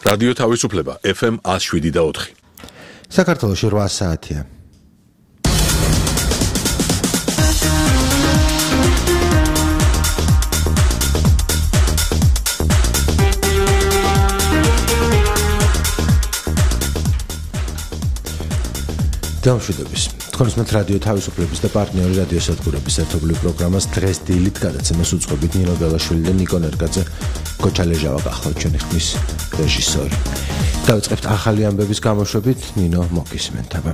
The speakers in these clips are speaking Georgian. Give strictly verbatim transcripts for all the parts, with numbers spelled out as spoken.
რადიო თავისუფლება ეფ ემ one oh seven და four. საქართველოში eight საათია. დამშვიდობის. თქვენს მათ რადიო თავისუფლების და პარტნიორი რადიო სადგურების ერთობლივ პროგრამას დღეს დილით გადაცემას უწყობთ ნინო ბელაშვილი და ნიკო ნერგაძე. გოჩალეჟავა გახლავთ ჩვენი ხმის რეჟისორი. დავიწყებთ ახალი ამბების გამოშვებით, ნინო მოგისმენთ აბა.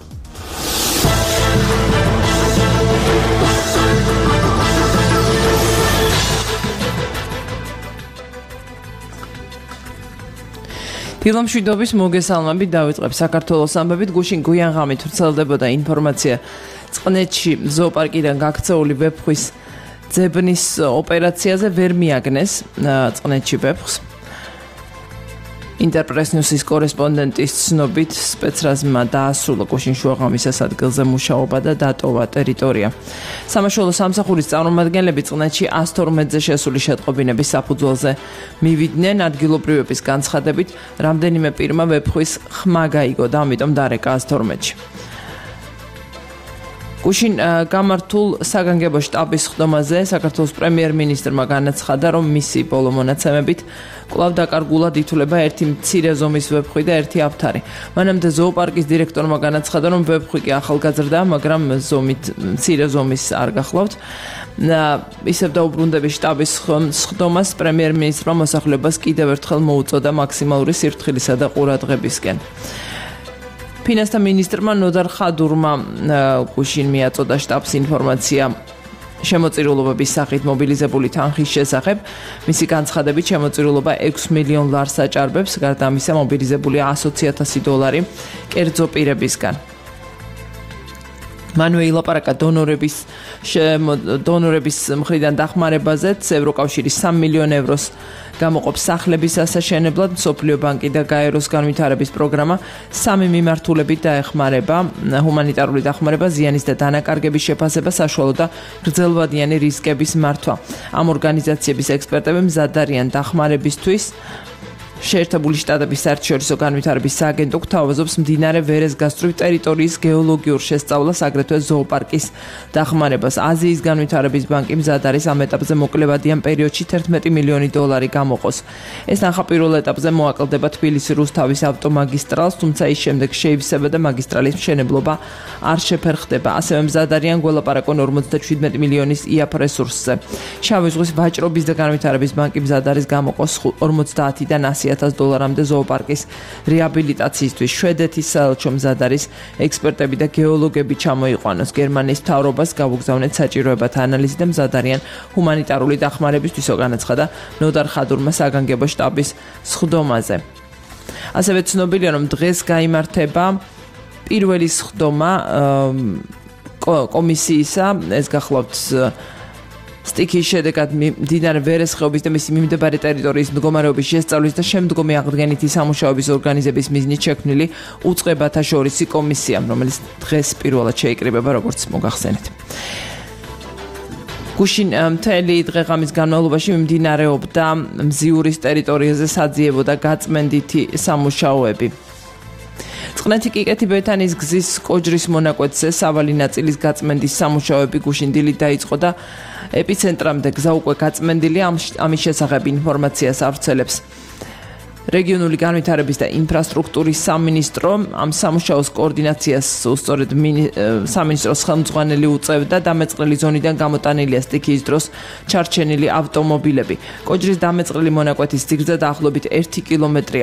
დილამშვიდობის მოგესალმებით, დავიწყებ საქართველოს ამბებით. გუშინ გვიან ღამით ვრცელდებოდა ინფორმაცია წყნეთში ზოოპარკიდან გაქცეული ვეფხვის ძებნის ოპერაციაზე ვერ მიაგნეს წყნეთში ვეფხს. ინტერპრეს ნიუსის კორესპონდენტის ცნობით სპეცრაზმა დაასრულა გუშინ შუაღამისას ადგილზე მუშაობა და დატოვა ტერიტორია. სამაშველო სამსახურის წარმომადგენლები წყნეთში one twelve-ზე შესული შეტყობინების საფუძველზე მივიდნენ. ადგილობრივების განცხადებით, რამდენიმე პირმა ვეფხვის ხმა გაიგო და ამიტომ დარეკა one twelve-ში. გუშინ გამართულ საგანგებო შტაბის ხდომაზე საქართველოს პრემიერ-მინისტრმა განაცხადა, რომ მისი ბოლო მონაცემებით კვლავ დაკარგულად ითვლება ერთი მცირე ზომის ვეფხვი და ერთი აფთარი. მანამდე ზოოპარკის დირექტორმა განაცხადა, რომ ვეფხვი კი ახალგაზრდა, მაგრამ ზომით მცირე ზომის არ გახლავთ. ისევ დაუბრუნდების შტაბის ხდომას პრემიერ-მინისტრმა მოსახლეობას კიდევ ერთხელ მოუწოდა მაქსიმალური სიფრთხილისა და ყურადღებისკენ. ფინანსთა მინისტრმა ნოდარ ხადურმა გუშინ მიაწოდა შტაბს ინფორმაცია შემოწირულობების სახით მობილიზებული თანხის შესახებ. მისი განცხადებით შემოწირულობა six მილიონ ლარს აჭარბებს, გარდა ამისა მობილიზებულია one hundred thousand დოლარი კერძო პირებისგან. მანვე ილაპარაკა დონორების დონორების მხრიდან დახმარებაზე. ევროკავშირი three მილიონ ევროს გამოყოფს სახლების ასაშენებლად. მსოფლიო ბანკი და გაეროს განვითარების პროგრამა სამი მიმართულებით დაეხმარება ჰუმანიტარული დახმარება, ზიანის და დანაკარგების შეფასება, საშუალო და გრძელვადიანი რისკების მართვა. ამ ორგანიზაციების ექსპერტები მზად არიან დახმარებისთვის. შეერთებული შტატების საერთაშორისო განვითარების სააგენტო გვთავაზობს მდინარე ვერეს გასწვრივ ტერიტორიის გეოლოგიურ შესწავლას, აგრეთვე ზოოპარკის დახმარებას. აზიის განვითარების ბანკი მზად არის ამ ეტაპზე მოკლევადიან პერიოდში eleven მილიონი დოლარი გამოყოს. ეს ნახა პირველ ეტაპზე მოაკლდება თბილისი-რუსთავის ავტომაგისტრალს, თუმცა ის შემდეგ შეივსება და მაგისტრალის მშენებლობა არ შეფერხდება. ასევე მზად არიან გველაპარაკონ forty-seven მილიონის იაფ რესურსზე. შავი ზღვის ვაჭრობის და განვითარების ბანკი მზად არის გამოყოს forty-დან one hundred thousand დოლარამდე ზოოპარკის რეაბილიტაციისთვის. შვედეთის საელჩო მზად არის ექსპერტები და გეოლოგები ჩამოიყვანოს. გერმანიის მთავრობას გავუგზავნეთ საჭიროებათა ანალიზი და მზად არიან ჰუმანიტარული დახმარებისთვის, განაცხადა ნოდარ ხადურმა საგანგებო შტაბის სხდომაზე. ასევე ცნობილია, რომ დღეს გაიმართება პირველი სხდომა კომისიისა, ეს გახლავთ სტიქის შედეგად მდინარე ვერეს ხეობის და მისი მიმდებარე ტერიტორიის მდგომარეობის შესწავლის და შემდგომი აღდგენითი სამუშაოების ორგანიზების მიზნით შექმნილი უწყებათა შორისი კომისია, რომელიც დღეს პირველად შეიკრიბება, როგორც მოგახსენეთ. გუშინ მთელი დღე-ღამის განმავლობაში მიმდინარეობდა მზიურის ტერიტორიაზე საძიებო და გაწმენდითი სამუშაოები. წყნეთი კიკეთი ბეთანის გზის კოჯრის მონაკვეთზე სავალი ნაწილის გაწმენდის სამუშაოები გუშინ დილით დაიწყო და ეპიცენტრამდე გზა უკვე გაწმენდილია. ამის შესახებ ინფორმაციას ავრცელებს რეგიონული განვითარების და ინფრასტრუქტურის სამინისტრო. ამ სამუშაოს კოორდინაციას უსწორედ სამინისტროს ხელმძღვანელი უწევდა. დამეწყრელი ზონიდან გამოტანილია სტიქიის დროს ჩარჩენილი ავტომობილები. კოჯრის დამეწყრელი მონაკვეთის სიგრძე დაახლოებით one კილომეტრია.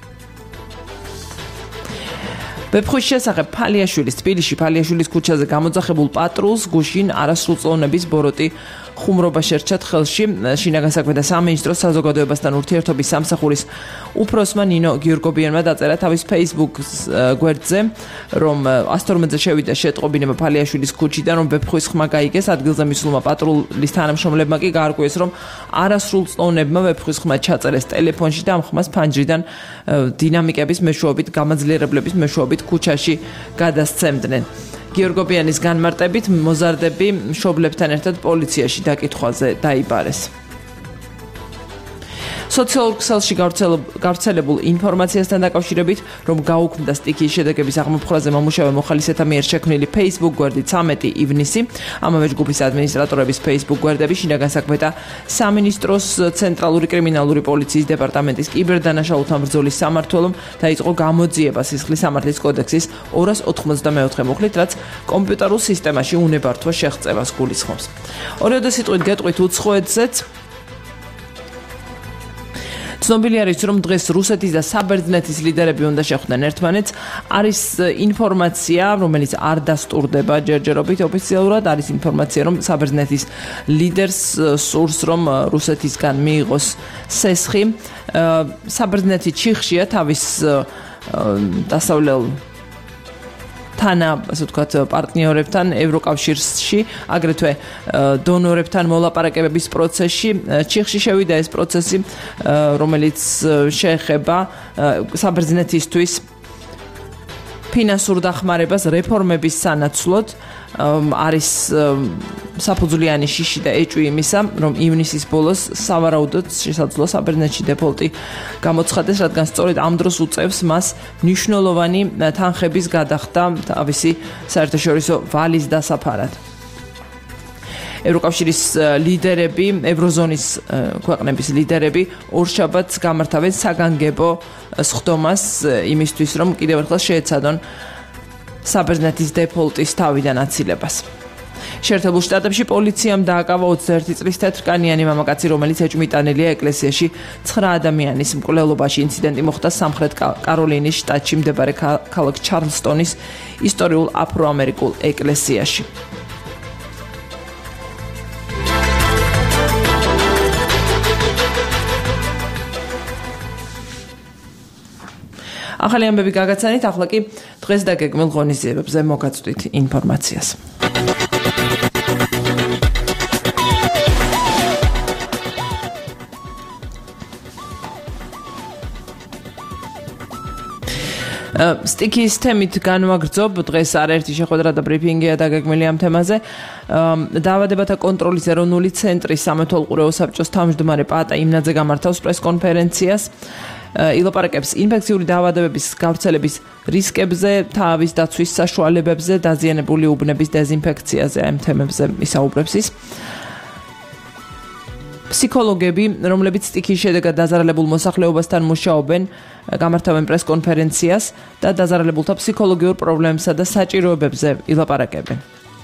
ვეფხვის შესახებ ფალიაშვილის თბილისში ფალიაშვილის ქუჩაზე გამოძახებულ პატრულს გუშინ არასრულწლოვნების ბოროტი ხუმრობა შერჩათ ხელში. შინაგან საქმეთა სამინისტროს საზოგადოებასთან ურთიერთობის სამსახურის უფროსმა ნინო გიორგობიანმა დაწერა თავის Facebook გვერდზე, რომ one twelve-ზე შევიდა შეტყობინება ფალიაშვილის ქუჩიდან, რომ ვეფხვის ხმა გაიგეს. ადგილზე მისულმა პატრულის თანამშრომლებმა კი გაარკვიეს, რომ არასრულწლოვნებმა ვეფხვის ხმა ჩაწერეს ტელეფონში და ამ ხმას ფანჯრიდან დინამიკების მეშვეობით, გამაძლიერებლების მეშვეობით ქუჩაში გადასცემდნენ. გიორგობიანის განმარტებით მოზარდები მშობლებთან ერთად პოლიციაში დაკითხვაზე დაიბარეს. სოციალურ ქსელში გავრცელებულ ინფორმაციასთან დაკავშირებით, რომ გაუქმდა სტიქიის შედეგების აღმოფხვრაზე მომუშავე მოხალისეთა მიერ შექმნილი Facebook გვერდი ცამეტი ივნისი, ამავე ჯგუფის ადმინისტრატორების Facebook გვერდები შინაგან საქმეთა სამინისტროს ცენტრალური კრიმინალური პოლიციის დეპარტამენტის კიბერდანაშაულთან ბრძოლის სამმართველომ დაიწყო გამოძიება სისხლის სამართლის კოდექსის ორას ოთხმოცდამეოთხე მუხლით, რაც კომპიუტერულ სისტემაში უნებართვა შეღწევას გულისხმობს. ორიოდე სიტყვით გეტყვით უცხოეთზეც ცნობილი არის, რომ დღეს რუსეთის და საბერძნეთის ლიდერები უნდა შეხვდნენ ერთმანეთს. არის ინფორმაცია, რომელიც არ დასტურდება ჯერჯერობით ოფიციალურად, არის ინფორმაცია, რომ საბერძნეთის ლიდერს სურს, რომ რუსეთისგან მიიღოს სესხი. საბერძნეთი ჩიხშია თავის დასავლელ თანა, ასე ვთქვათ, პარტნიორებთან ევროკავშირში, აგრეთვე დონორებთან მოლაპარაკებების პროცესში. ჩიხში შევიდა ეს პროცესი, რომელიც შეეხება საბერძნეთისთვის ფინანსურ დახმარებას რეფორმების სანაცვლოდ. არის საფუძვლიანი შიში და ეჭვი იმისა, რომ ივნისის ბოლოს სავარაუდოდ შესაძლოა საბერძნეთში დეფოლტი გამოცხადდეს, რადგან სწორედ ამ დროს უწევს მას მნიშვნელოვანი თანხების გადახდა თავისი საერთაშორისო ვალის დასაფარად. ევროკავშირის ლიდერები, ევროზონის ქვეყნების ლიდერები ორშაბათს გამართავენ საგანგებო სხდომას იმისთვის, რომ კიდევ ერთხელ შეეცადონ საბერძნეთის დეფოლტის თავიდან აცილებას. შეერთებულ შტატებში პოლიციამ დააკავა ოცდაერთი წლის თეთრკანიანი მამაკაცი, რომელიც ეჭვმიტანილია ეკლესიაში ცხრა ადამიანის მკვლელობაში. ინციდენტი მოხდა სამხრეთ კაროლინის შტატში მდებარე ქალაქ ჩარლსტონის ისტორიულ აფრო-ამერიკულ ეკლესიაში. ახალი ამბები გაგაცანით, ახლა კი დღეს დაგეგმილ ღონისძიებებზე მოგაწვდით ინფორმაციას. სტიქიის თემით განვაგრძობ, დღეს არაერთი შეხვედრა და ბრიფინგია დაგეგმილი ამ თემაზე. დაავადებათა კონტროლის ეროვნული ცენტრის სამეთვალყურეო საბჭოს თავმჯდომარე პაატა იმნაძე გამართავს პრეს-კონფერენციას. ილაპარაკებს ინფექციური დაავადებების გავრცელების რისკებზე, თავის დაცვის საშუალებებზე, დაზიანებული უბნების დეზინფექციაზე, ამ თემებზე ისაუბრებს ის. ფსიქოლოგები, რომლებიც სტიქიის შედეგად დაზარალებულ მოსახლეობასთან მუშაობენ, გამართავენ პრეს-კონფერენციას და დაზარალებულთა ფსიქოლოგიურ პრობლემებსა და საჭიროებებზე ილაპარაკებენ.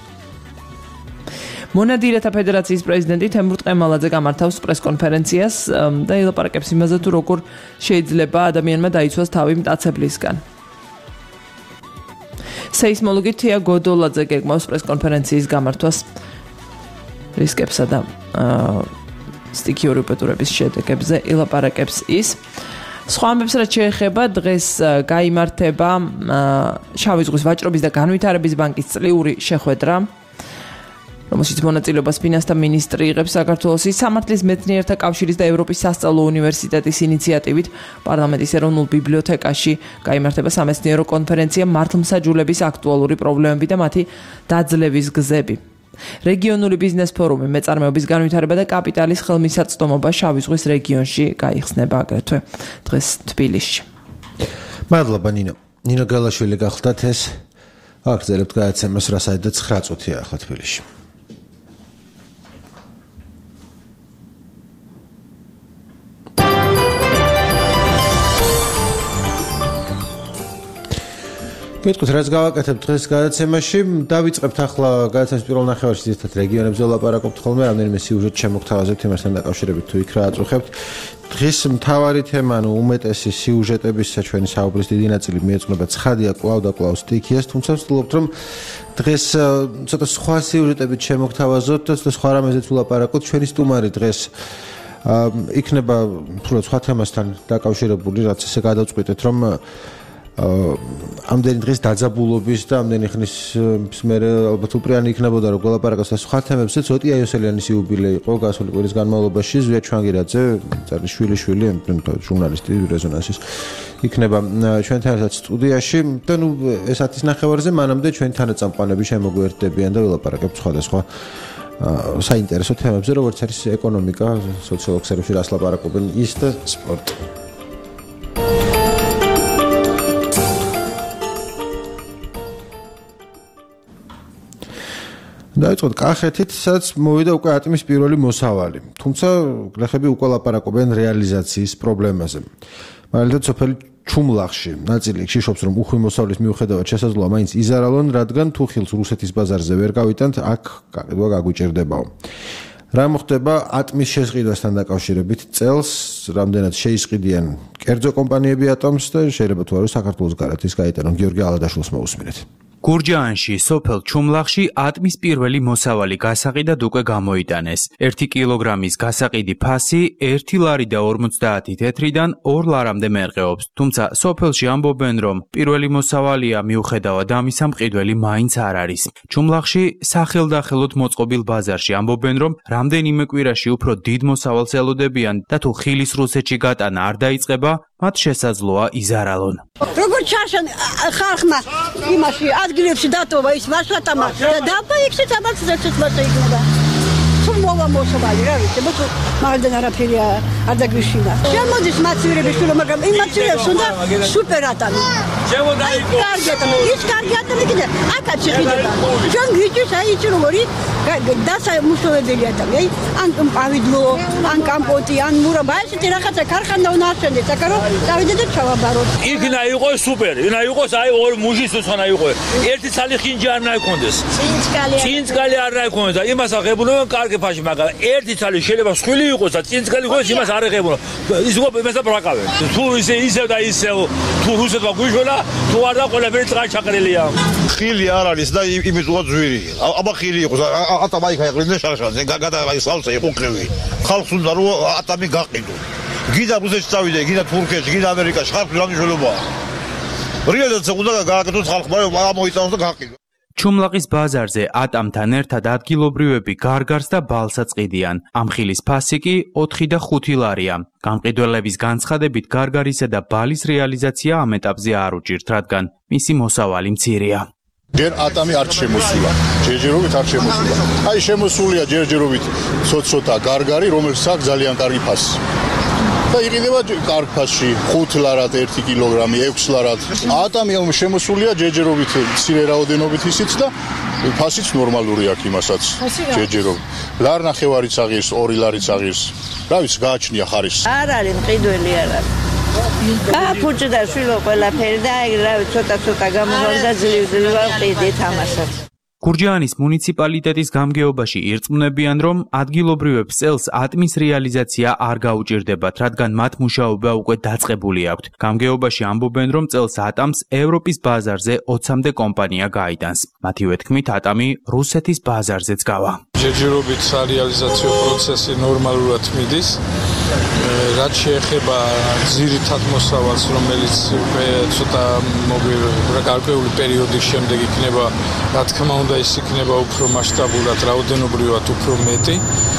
მონადირეთა ფედერაციის პრეზიდენტი თემურ ტყემალაძე გამართავს პრეს-კონფერენციას და ილაპარაკებს იმაზე, თუ როგორ შეიძლება ადამიანმა დაიცვას თავი მტაცებლისგან. სეისმოლოგი თია გოდოლაძე გეგმავს პრეს-კონფერენციის გამართვას რისკებსა და სტიქიური უპეტურების შედეგებზე ილაპარაკებს ის. სხვა ამბებს რაც შეეხება, დღეს გაიმართება შავი ზღვის ვაჭრობის და განვითარების ბანკის წლიური შეხვედრა, რომელშიც მონაწილეობას ფინანსთა მინისტრი იღებს საქართველოს სამართლის მეცნიერთა კავშირის და ევროპის სასწავლო უნივერსიტეტის ინიციატივით პარლამენტის ეროვნულ ბიბლიოთეკაში გაიმართება სამეცნიერო კონფერენცია მართლმსაჯულების აქტუალური პრობლემები და მათი დაძლევის გზები. რეგიონული ბიზნეს ფორუმი, მეწარმეობის განვითარება და კაპიტალის ხელმისაწვდომობა შავი ზღვის რეგიონში გაიხსნება აგრეთვე დღეს თბილისში. მადლობა ნინო. ნინო გალაშვილი გახლდათ ეს აგრძელებთ გადაცემას, რასაც ცხრა წუთია ახლა თბილისში. გეტყვით, რაც გავაკეთებთ დღეს გადაცემაში, დავიწყებთ ახლა გადაცემის პირველ ნახევარში ზუსტად რეგიონებზე ვლაპარაკობთ ხოლმე, რამდენიმე სიუჟეტ შემოგთავაზებთ იმასთან დაკავშირებით, თუ იქ რა აწუხებთ. დღეს მთავარი თემა, ანუ უმეტესი სიუჟეტებისა ჩვენი საუბრის დიდი ნაწილი მიეძღვნება ცხადია კვლავ და კვლავ სტიქიას, თუმცა ვცდილობთ, რომ დღეს ცოტა სხვა სიუჟეტებით შემოგთავაზოთ და სხვა რამეზეც ვლაპარაკოთ. ჩვენი სტუმარი დღეს იქნება უფრო სხვა თემასთან დაკავშირებული, რაც ესე გადავწყვიტეთ, რომ ამდენი დღის დაძაბულობის და ამდენი ხნის მერე ალბათ უპრიანი იქნებოდა რომ გველაპარაკოს სხვა თემებზე. ცოტი აიოსელიანის იუბილე იყო გასული კვირის განმავლობაში. ზვია ჩვანგირაძე, წარის შვილიშვილი, ჟურნალისტი რეზონანსის იქნება ჩვენთან ერთად სტუდიაში და ნუ ეს ათის ნახევარზე მანამდე ჩვენი თანაწამყვანები შემოგვიერთდებიან და ველაპარაკებთ სხვადასხვა საინტერესო თემებზე, როგორც არის ეკონომიკა, სოციალურ ქსელებში რას ლაპარაკობენ ის და სპორტი. დაიწყოთ კახეთით, სადაც მოვიდა უკვე ატმის პირველი მოსავალი. თუმცა გლეხები უკვე ლაპარაკობენ რეალიზაციის პრობლემაზე. მაგალითად, სოფელი ჩუმლახში ნაწილი შიშობს, რომ უხვი მოსავლის მიუხედავად შესაძლოა მაინც იზარალონ, რადგან თუ ხილს რუსეთის ბაზარზე ვერ გავიტანთ, აქ გაყიდვა გაგვიჭირდებაო. რა მოხდება ატმის შესყიდვასთან დაკავშირებით წელს, რამდენად შეისყიდიან კერძო კომპანიები ატომს და შეიძლება თუ არა საქართველოს გარეთ ის გაიტანონ. გიორგი ალადაშვილს მოусმინეთ. გურჯაანში, სოფელ ჩუმლახში ატმის პირველი მოსავალი გასაყიდად უკვე გამოიტანეს. ერთი კილოგრამის გასაყიდი ფასი ერთი ლარი და ორმოცდაათი თეთრიდან ორ ლარამდე მერყეობს. თუმცა სოფელში ამბობენ, რომ პირველი მოსავალია, მიუხედავად ამისა, მყიდველი მაინც არ არის. ჩუმლახში სახელდახელოდ მოწყობილ ბაზარში ამბობენ, რომ რამდენიმე კვირაში უფრო დიდ მოსავალს ელოდებიან და თუ ხილის რუსეთში გატანა არ დაიწყება, მათ შესაძლოა იზარალონ. როგორც ჩარშან ხალხმა იმაში ადგილებში დატოვა ის მასვატამა და დაბაიქცეთ ამას ზეცეთმაცა იქნება. თუ მოვა მოსავალი რა ვიცი, ბო მაგდან არაფერი არ დაგვიშინა. შემოდის მაცივირების შვილო, მაგრამ იმ მაცივირებს უნდა სუპერ ატამი. შემოდაიყო. ის კარგი ატამი კიდე აკაც შეხედება. ჩვენ გიჭირს აი ის როგორი დასამუშავებელი ატამი. აი ან პავიდლო, ან კამპოტი, ან მურაბა, ესეთი რაღაცა ქარხანა უნდა აღშენდეს, აკარო დავიდე და ჩავაბაროთ. იქნა იყოს სუპერი, იქნა იყოს აი ორ მუჟის უცხონა იყო. ერთი ცალი ხინჯი არ უნდა იქონდეს. წინწკალი. წინწკალი არ უნდა იქონდეს. იმას აღებულობენ კარგი ფაში, მაგრამ ერთი ცალი შეიძლება სხვილი იყოს და წინწკალი იყოს, იმას არ აღებულობენ. ის უკვე იმასა ბრაკავენ. თუ ისე ისევ და ისევ თუ რუსეთმა გვიჟონა, თუ არ და ყველაფერი წაჩაყრილია. ხილი არ არის და იმის უღა ძვირი. აბა ხილი იყოს, ატამი იქ აიყრინე შარშანზე, გადააიღეს სალსა იყუქრევი. ხალხს უნდა რომ ატამი გაყიდო. გიდა რუსეთში წავიდე, გიდა თურქეთში, გიდა ამერიკაში, ხალხი რა მნიშვნელობაა. რეალურად უნდა გააკეთოს ხალხმა, ამოიწონოს და გაყიდო. ჩუმლაყის ბაზარზე ატამთან ერთად ადგილობრივები გარგარს და ბალსაც ყიდიან. ამ ხილის ფასი კი ოთხი და ხუთი ლარია. გამყიდველების განცხადებით გარგარისა და ბალის რეალიზაცია ამ ეტაპზე არ უჭირთ, რადგან მისი მოსავალი მცირეა. ჯერ ატამი არ შემოსულა, ჯერჯერობით არ შემოსულა. აი შემოსულია ჯერჯერობით ცოტ-ცოტა გარგარი, რომელიც აქვს ძალიან კარგი ფასი. და იყიდება კარგ ფასში ხუთ ლარად ერთი კილოგრამი, ექვს ლარად. ატამი შემოსულია ჯერჯერობით მცირე რაოდენობით ისიც და ფასიც ნორმალური აქვს იმასაც. ჯერჯერობით. ლარ ნახევარიც აღირს, ორი ლარიც აღირს. რა ვიცი, გააჩნია ხარისს. არ არის მყიდველი არ არის. გააფუჭდა შვილო ყველაფერი და აი რა ცოტა-ცოტა გამოვარდა ძლივ-ძლივ ყიდით ამასაც. გურჯაანის მუნიციპალიტეტის გამგეობაში ირწმუნებიან, რომ ადგილობრივებს წელს ატმის რეალიზაცია არ გაუჭირდებათ, რადგან მათ მუშაობა უკვე დაწყებული აქვთ. გამგეობაში ამბობენ, რომ წელს ატამს ევროპის ბაზარზე ოცამდე კომპანია გაიტანს. მათივე თქმით, ატამი რუსეთის ბაზარზეც გავა. ჯერჯერობით სარეალიზაციო პროცესი ნორმალურად მიდის. რაც შეეხება ძირითად მოსავალს, რომელიც უკვე ცოტა გარკვეული პერიოდის შემდეგ იქნება, რა თქმა უნდა, ის იქნება უფრო მასშტაბურად, რაოდენობრივად უფრო მეტი.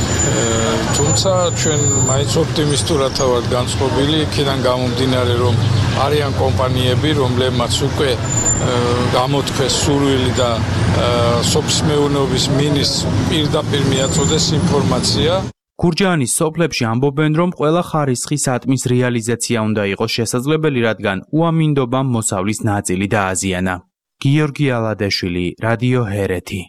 თუმცა ჩვენ მაინც ოპტიმისტურად ვართ განწყობილი, იქიდან გამომდინარე, რომ არიან კომპანიები, რომლებმაც უკვე გამოთქვეს სურვილი და სოფლის მეურნეობის მინისტრს პირდაპირ მიაწოდეს ინფორმაცია. გურჯაანის სოფლებში ამბობენ, რომ ყველა ხარისხის ატმის რეალიზაცია უნდა იყოს შესაძლებელი, რადგან უამინდობამ მოსავლის ნაწილი დააზიანა. გიორგი ალადაშვილი, რადიო ჰერეთი.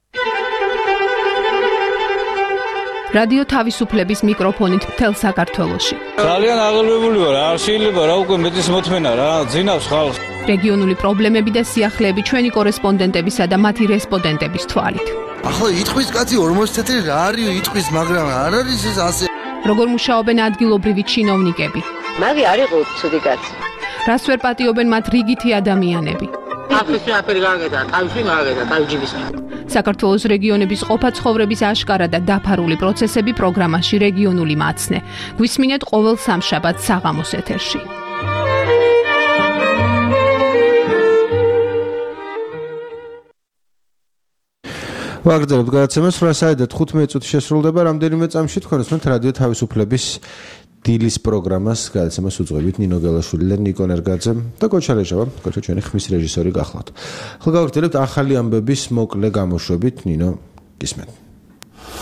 რადიო თავისუფლების მიკროფონით მთელ საქართველოში. ძალიან აღელვებული ვარ, არ შეიძლება რა უკვე მეტის მოთმენა რა, ძინავს ხალხს. რეგიონული პრობლემები და სიახლეები ჩვენი კორესპონდენტებისა და მათი რესპონდენტების თვალით. ახლა იტყვის კაცი ორმოცი თეთრი რა არის იტყვის, მაგრამ არ არის ეს ასე. როგორ მუშაობენ ადგილობრივი ჩინოვნიკები? მაგი არ იყო ცუდი კაცი. რას ვერ პატიობენ მათ რიგითი ადამიანები? აფრიკი აფერი გაგედა, თავში მაგედა, თავჯიბის. საქართველოს რეგიონების ყოფა-ცხოვრების აშკარა და დაფარული პროცესები პროგრამაში რეგიონული მაცნე. გვისმინეთ ყოველ სამშაბათს საღამოს ეთერში. ვაგრძელებთ გადაცემას, რა საერთოდ თხუთმეტი წუთი შესრულდება, რამდენიმე წამში თქვენ უსმენთ რადიო თავისუფლების დილის პროგრამას, გადაცემას უძღვებით ნინო გელაშვილი და ნიკო ნერგაძე და გოჩა რეჟავა, გოჩა ჩვენი ხმის რეჟისორი გახლავთ. ახლა გავაგრძელებთ ახალი ამბების მოკლე გამოშვებით, ნინო გისმენთ.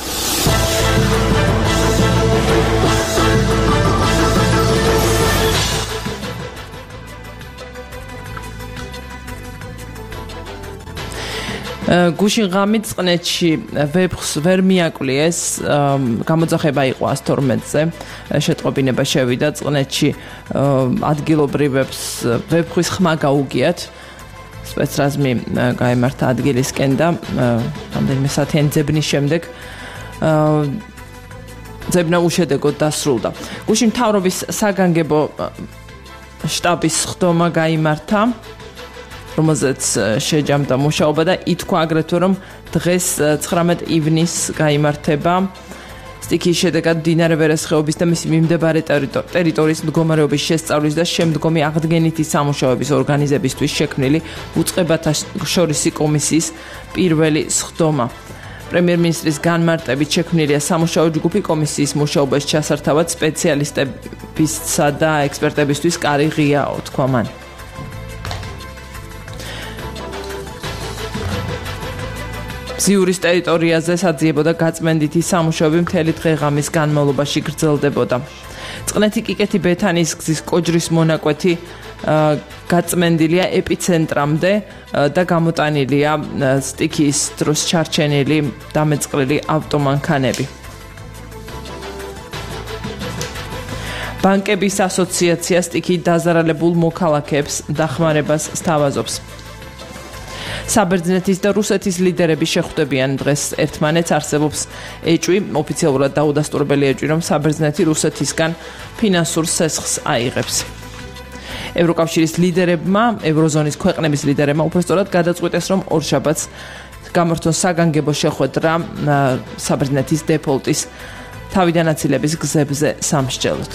გუშინ ღამით წყნეთში ვეფხს ვერ მიაკვლიეს, გამოძახება იყო ას თორმეტზე, შეტყობინება შევიდა წყნეთში ადგილობრივებს ვეფხვის ხმა გაუგიათ. სპეცრაზმი გაემართა ადგილისკენ და რამდენიმე საათიანი ძებნის შემდეგ ძებნა უშედეგოდ დასრულდა. გუშინ მთავრობის საგანგებო შტაბის სხდომა გაიმართა, რომელზეც შეჯამდა მუშაობა და ითქვა აგრეთვე, რომ დღეს ცხრამეტ ივნისს გაიმართება სტიქიის შედეგად მდინარე ვერეს ხეობის და მისი მიმდებარე ტერიტორიის მდგომარეობის შესწავლის და შემდგომი აღდგენითი სამუშაოების ორგანიზებისთვის შექმნილი უწყებათა შორისი კომისიის პირველი სხდომა. პრემიერ-მინისტრის განმარტებით შექმნილია სამუშაო ჯგუფი კომისიის მუშაობას ჩასართავად სპეციალისტებისა და ექსპერტებისთვის კარი ღიაო, თქვა მან. ზიურის ტერიტორიაზე საძიებოდა გაწმენდითი სამუშაოები მთელი დღე-ღამის განმავლობაში გრძელდებოდა. წყნეთი კიკეთი ბეთანის გზის კოჯრის მონაკვეთი გაწმენდილია ეპიცენტრამდე და გამოტანილია სტიქიის დროს ჩარჩენილი დამეწყრილი ავტომანქანები. ბანკების ასოციაცია სტიქიით დაზარალებულ მოქალაქეებს დახმარებას სთავაზობს. საბერძნეთის და რუსეთის ლიდერები შეხვდებიან დღეს ერთმანეთს, არსებობს ეჭვი, ოფიციალურად დაუდასტურებელი ეჭვი, რომ საბერძნეთი რუსეთისგან ფინანსურ სესხს აიღებს. ევროკავშირის ლიდერებმა, ევროზონის ქვეყნების ლიდერებმა უпростоრად გადაწყვიტეს, რომ ორშაბათს გამართონ საგანგებო შეხვედრა საბერძნეთის დეფოლტის თავიდან აცილების გზებზე სამსჯელოდ.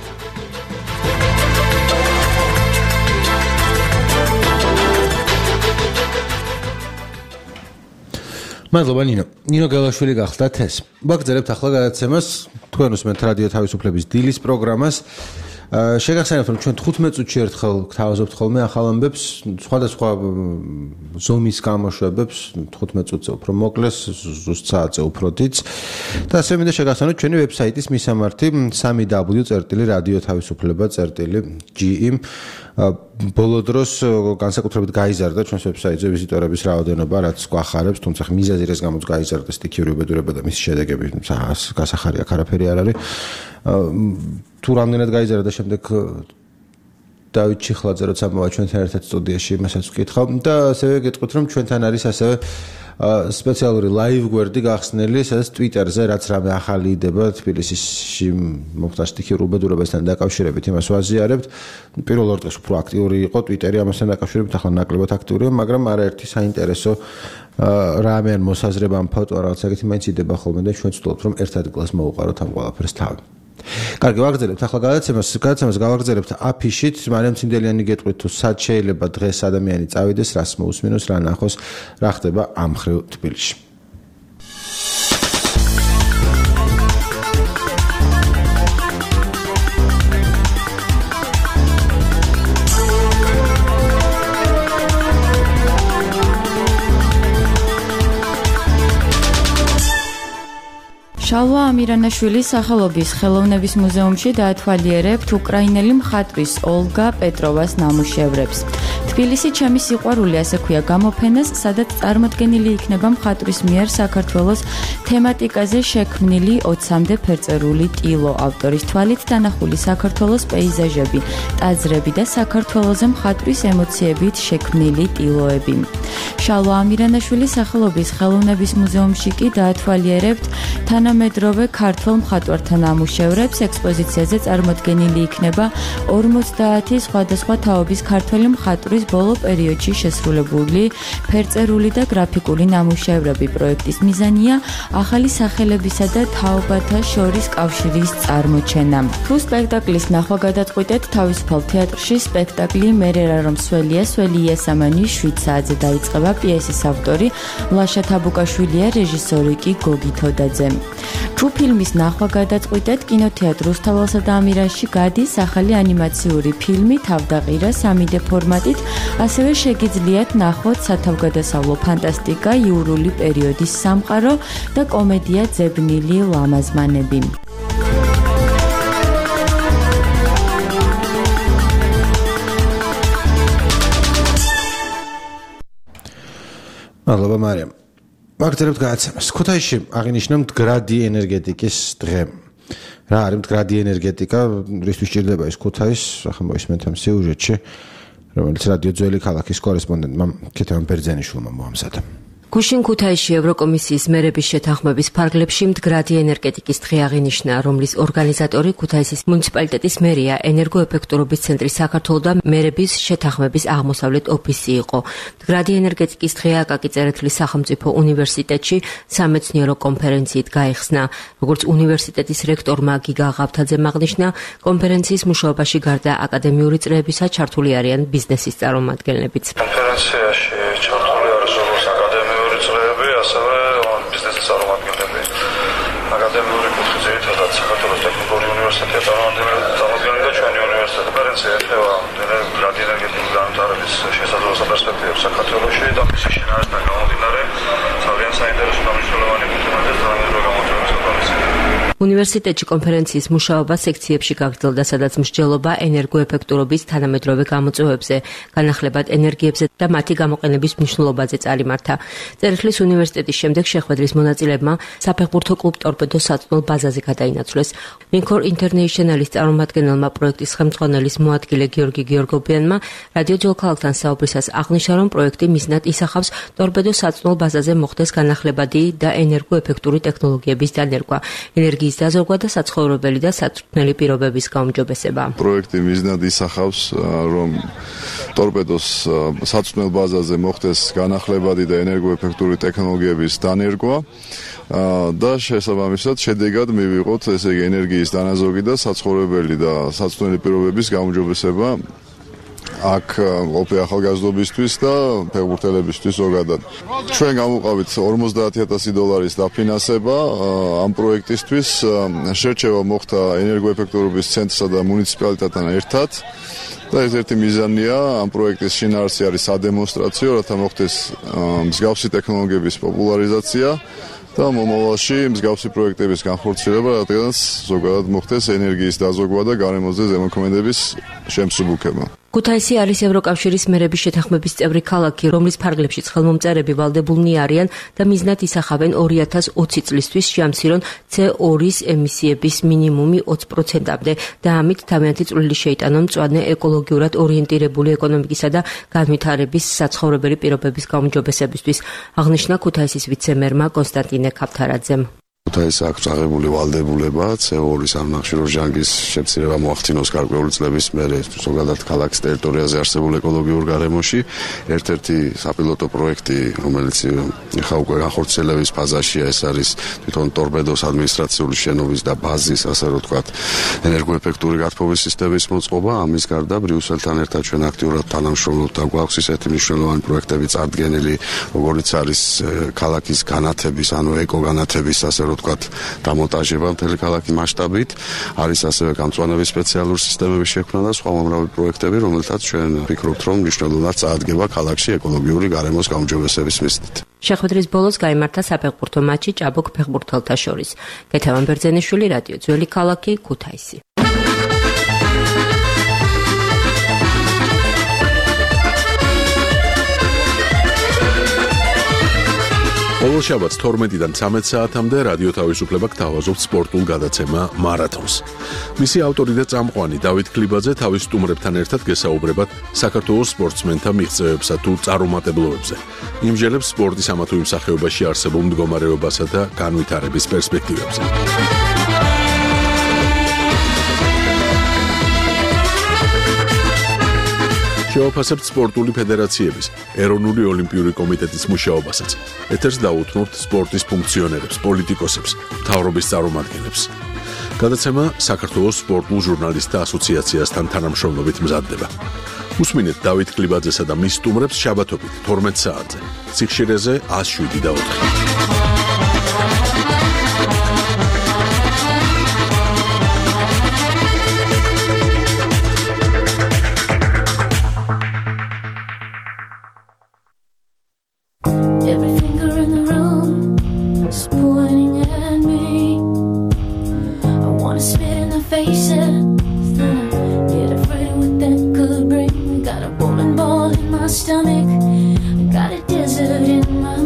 მადლობა ნინო. ნინო გელაშვილი გახლდათ ეს. ვაგრძელებთ ახლა გადაცემას, თქვენ უსმენთ რადიო თავისუფლების დილის პროგრამას. შეგახსენებთ, რომ ჩვენ თხუთმეტ წუთში ერთხელ გთავაზობთ ხოლმე ახალ ამბებს, სხვადასხვა ზომის გამოშვებებს, თხუთმეტ წუთზე უფრო მოკლეს, ზუსტ საათზე უფრო დიდს. და ასე მინდა შეგახსენოთ ჩვენი ვებსაიტის მისამართი სამი დაბლიუ წერტილი რადიო თავისუფლება წერტილი ჯი იმ. ბოლო დროს განსაკუთრებით გაიზარდა ჩვენს ვებსაიტზე ვიზიტორების რაოდენობა, რაც გვახარებს, თუმცა მიზეზი რას გამოც გაიზარდა სტიქიური უბედურება და მისი შედეგები, გასახარი აქ არაფერი არ არის. თუ რამდენად გაიზარდა და შემდეგ დავით ჩიხლაძე როცა მოვა ჩვენთან ერთად სტუდიაში იმასაც ვკითხავ და ასევე გეტყვით რომ ჩვენთან არის ასევე სპეციალური ლაივ გვერდი გახსნილი, სადაც Twitter-ზე რაც რამე ახალი იდება თბილისში მოხდა სტიქიურ უბედურებასთან დაკავშირებით იმას ვაზიარებთ. პირველ ორ დღეს უფრო აქტიური იყო Twitter-ი ამასთან დაკავშირებით, ახლა ნაკლებად აქტიურია, მაგრამ არაერთი საინტერესო რამე ან მოსაზრება ამ ფოტო რაღაცაკეთი მაინც იდება ხოლმე და ჩვენ ვცდილობთ რომ ერთ ადგილას მოვუყაროთ ამ ყველაფერს თავი. კარგი, ვაგრძელებთ ახლა გადაცემას, გადაცემას გავაგრძელებთ აფიშით, მარიამ ციმდელიანი გეტყვით თუ სად შეიძლება დღეს ადამიანი წავიდეს, რას მოусმინოს, რა ნახოს, რა ხდება ამ მხრივ თბილისში. შალვა ამირანაშვილის სახელობის ხელოვნების მუზეუმში დაათვალიერებთ უკრაინელი მხატვრის ოლგა პეტროვას ნამუშევრებს. თბილისი ჩემი სიყვარული ასე ქვია გამოფენას, სადაც წარმოდგენილი იქნება მხატვრის მიერ საქართველოს თემატიკაზე შექმნილი ოცამდე ფერწერული ტილო, ავტორის თვალით დანახული საქართველოს პეიზაჟები, ტაძრები და საქართველოზე მხატვრის ემოციებით შექმნილი ტილოები. შალვა ამირანაშვილის სახელობის ხელოვნების მუზეუმში კი დაათვალიერებთ თანამედროვე ქართველ მხატვართა ნამუშევრებს. ექსპოზიციაზე წარმოდგენილი იქნება ორმოცდაათი სხვადასხვა თაობის ქართველი მხატვრის ბოლო პერიოდში შესრულებული ფერწერული და გრაფიკული ნამუშევრები. პროექტის მიზანია ახალი სახელებისა და თაობათა შორის კავშირის წარმოჩენა. თუ სპექტაკლის ნახვა გადაწყვეტეთ თავისუფალ თეატრში, სპექტაკლი მერერა რომ სველია, სველი იასამანი შვიდ საათზე დაიწყება. პიესის ავტორი ლაშა თაბუკაშვილია, რეჟისორი კი გოგი თოდაძე. თუ ფილმის ნახვა გადაწყვეტეთ, კინოთეატრ რუსთაველსა და ამირანში გადის ახალი ანიმაციური ფილმი თავდაყირა სამი დე ფორმატით, ასევე შეგიძლიათ ნახოთ სათავგადასავლო ფანტასტიკა, იურული პერიოდის სამყარო და კომედია ძებნილი ლამაზმანები. მადლობა მარიამ. მაგდერებთ გააცემას. ქუთაისში აღინიშნა მდგრადი ენერგეტიკის დღე. რა არის მდგრადი ენერგეტიკა? რისთვის ჭირდება ეს ქუთაის? ახლა მოისმენთ ამ სიუჟეტში, რომელიც რადიო ძველი ქალაქის კორესპონდენტმა ქეთევან ბერძენიშვილმა მოამზადა. გუშინ ქუთაისში ევროკომისიის მერების შეთანხმების ფარგლებში მდგრადი ენერგეტიკის დღე აღინიშნა, რომლის ორგანიზატორი ქუთაისის მუნიციპალიტეტის მერია, ენერგოეფექტურობის ცენტრი საქართველოს და მერების შეთანხმების აღმოსავლეთ ოფისი იყო. მდგრადი ენერგეტიკის დღე აკაკი წერეთლის სახელმწიფო უნივერსიტეტში სამეცნიერო კონფერენციით გაიხსნა. როგორც უნივერსიტეტის რექტორმა გიგა ღავთაძემ აღნიშნა, კონფერენციის მუშაობაში გარდა აკადემიური წრეებისა ჩართული არიან ბიზნესის წარმომადგენლებიც. კონფერენციაში ჩართული არის როგორც აკადემიური წრეები, ასევე ბიზნესის წარმომადგენლები. აკადემიური კუთხით ძირითადად საქართველოს ტექნიკური უნივერსიტეტის წარმომადგენლები და ჩვენი უნივერსიტეტი. კონფერენცია ეხება მდგრადი ენერგეტიკის განვითარების შესაძლებლობებს და პერსპექტივებს საქართველოში და მისი შინაარსთან გამომდინარე ძალიან საინტერესო და მნიშვნელოვანი თემებია თანამედროვე გამოწვევების საკავშირი. უნივერსიტეტში კონფერენციის მუშაობა სექციებში გაგრძელდა, სადაც მსჯელობა ენერგოეფექტურობის თანამედროვე გამოწვევებზე, განახლებად ენერგიებზე და მათი გამოყენების მნიშვნელობაზე წარიმართა. წერეთლის უნივერსიტეტის შემდეგ შეხვედრის მონაწილეებმა საფეხბურთო კლუბ ტორპედო საწვრთნელ ბაზაზე გადაინაცვლეს. Vincor International-ის წარმომადგენელმა პროექტის ხელმძღვანელის მოადგილე გიორგი გიორგობიანმა რადიო ძველ ქალაქთან საუბრისას აღნიშნა, რომ პროექტი მიზნად ისახავს ტორპედო საწვრთნელ ბაზაზე მოხდეს განახლებადი და ენერგოეფექტური ტექნოლოგიების დანერგვა, ენერგიის დაზოგვა და საცხოვრებელი და საწვრთნელი პირობების გაუმჯობესება. პროექტი მიზნად ისახავს, რომ ტორპედოს საწვრთნელ ბაზაზე მოხდეს განახლებადი და ენერგოეფექტური ტექნოლოგიების დანერგვა და შესაბამისად შედეგად მივიღოთ ესე იგი ენერგიის დანაზოგი და საცხოვრებელი და საწვრთნელი პირობების გაუმჯობესება აქ ყოფილი ახალგაზრდობისთვის და ფეხბურთელებისთვის ზოგადად. ჩვენ გამოვყავით ორმოცდაათი ათასი დოლარის დაფინანსება ამ პროექტისთვის. შერჩევა მოხდა ენერგოეფექტურობის ცენტრსა და მუნიციპალიტეტთან ერთად. და ერთ-ერთი მიზანია ამ პროექტის შინაარსი არის სადემონსტრაციო, რათა მოხდეს მსგავსი ტექნოლოგიების პოპულარიზაცია და მომავალში მსგავსი პროექტების განხორციელება, რადგანაც ზოგადად მოხდეს ენერგიის დაზოგვა და გარემოზე ზემოქმედების შემსუბუქება. ქუთაისი არის ევროკავშირის მერების შეთანხმების წევრი ქალაქი, რომლის ფარგლებშიც ხელმომწერები ვალდებულნი არიან და მიზნად ისახავენ ორი ათას ოცი წლისთვის შეამცირონ ცე ორი-ის ემისიების მინიმუმი ოცი პროცენტამდე და ამით თავიანთი წვლილი შეიტანონ მწვანე ეკოლოგიურად ორიენტირებული ეკონომიკისა და განვითარების საცხოვრებელი პირობების გაუმჯობესებისთვის, აღნიშნა ქუთაისის ვიცე-მერმა კონსტანტინე ქავთარაძემ. ქუთაისს აქვს აღებული ვალდებულება ცე ორი-ის ამნახშირო ჟანგის შემცირება მოახდინოს გარკვეული წლების მერე ზოგადად ქალაქის ტერიტორიაზე არსებულ ეკოლოგიურ გარემოში. ერთ-ერთი საპილოტო პროექტი, რომელიც ხა უკვე განხორციელების ფაზაშია, ეს არის თვითონ ტორპედოს ადმინისტრაციული შენობის და ბაზის, ასე რომ ვთქვათ, ენერგოეფექტური გათბობის სისტემის მოწყობა. ამის გარდა ბრიუსელთან ერთად ჩვენ აქტიურად თანამშრომლობთ და გვაქვს ისეთი მნიშვნელოვანი პროექტები წარდგენილი, როგორიც არის ქალაქის განათების, ანუ ეკოგანათების, ასე ვთქვათ, დამონტაჟება მთელი ქალაქის მასშტაბით, არის ასევე გამწვანების სპეციალური სისტემების შექმნა და სხვა მომრავალი პროექტები, რომელთაც ჩვენ ვფიქრობთ, რომ მნიშვნელოვნად წაადგება ქალაქში ეკოლოგიური გარემოს გაუმჯობესების მიზნით. შეხვედრის ბოლოს გაიმართა საფეხბურთო მატჩი ჭაბუკ ფეხბურთელთა შორის. ქეთევან ბერძენიშვილი, რადიო ძველი ქალაქი, ქუთაისი. ყოველ შაბათს თორმეტიდან ცამეტ საათამდე რადიო თავისუფლება გთავაზობთ სპორტულ გადაცემა მარათონს. მისი ავტორი და წამყვანი დავით ქლიბაძე თავის სტუმრებთან ერთად გესაუბრებათ საქართველოს სპორტსმენთა მიღწევებსა თუ წარუმატებლობებზე. იმჟელებს სპორტის ამა თუ იმ სახეობაში არსებულ მდგომარეობასა და განვითარების პერსპექტივებზე. შევაფასებთ სპორტული ფედერაციების, ეროვნული ოლიმპიური კომიტეტის მუშაობასაც. ეთერს დაუთმობთ სპორტის ფუნქციონერებს, პოლიტიკოსებს, მთავრობის წარმომადგენლებს. გადაცემა საქართველოს სპორტულ ჟურნალისტთა ასოციაციასთან თანამშრომლობით მზადდება. უსმინეთ დავით ქლიბაძესა და მის სტუმრებს შაბათობით თორმეტ საათზე. ციხშირეზე ათს შვიდი და ოთხი. Stomach, got a desert in my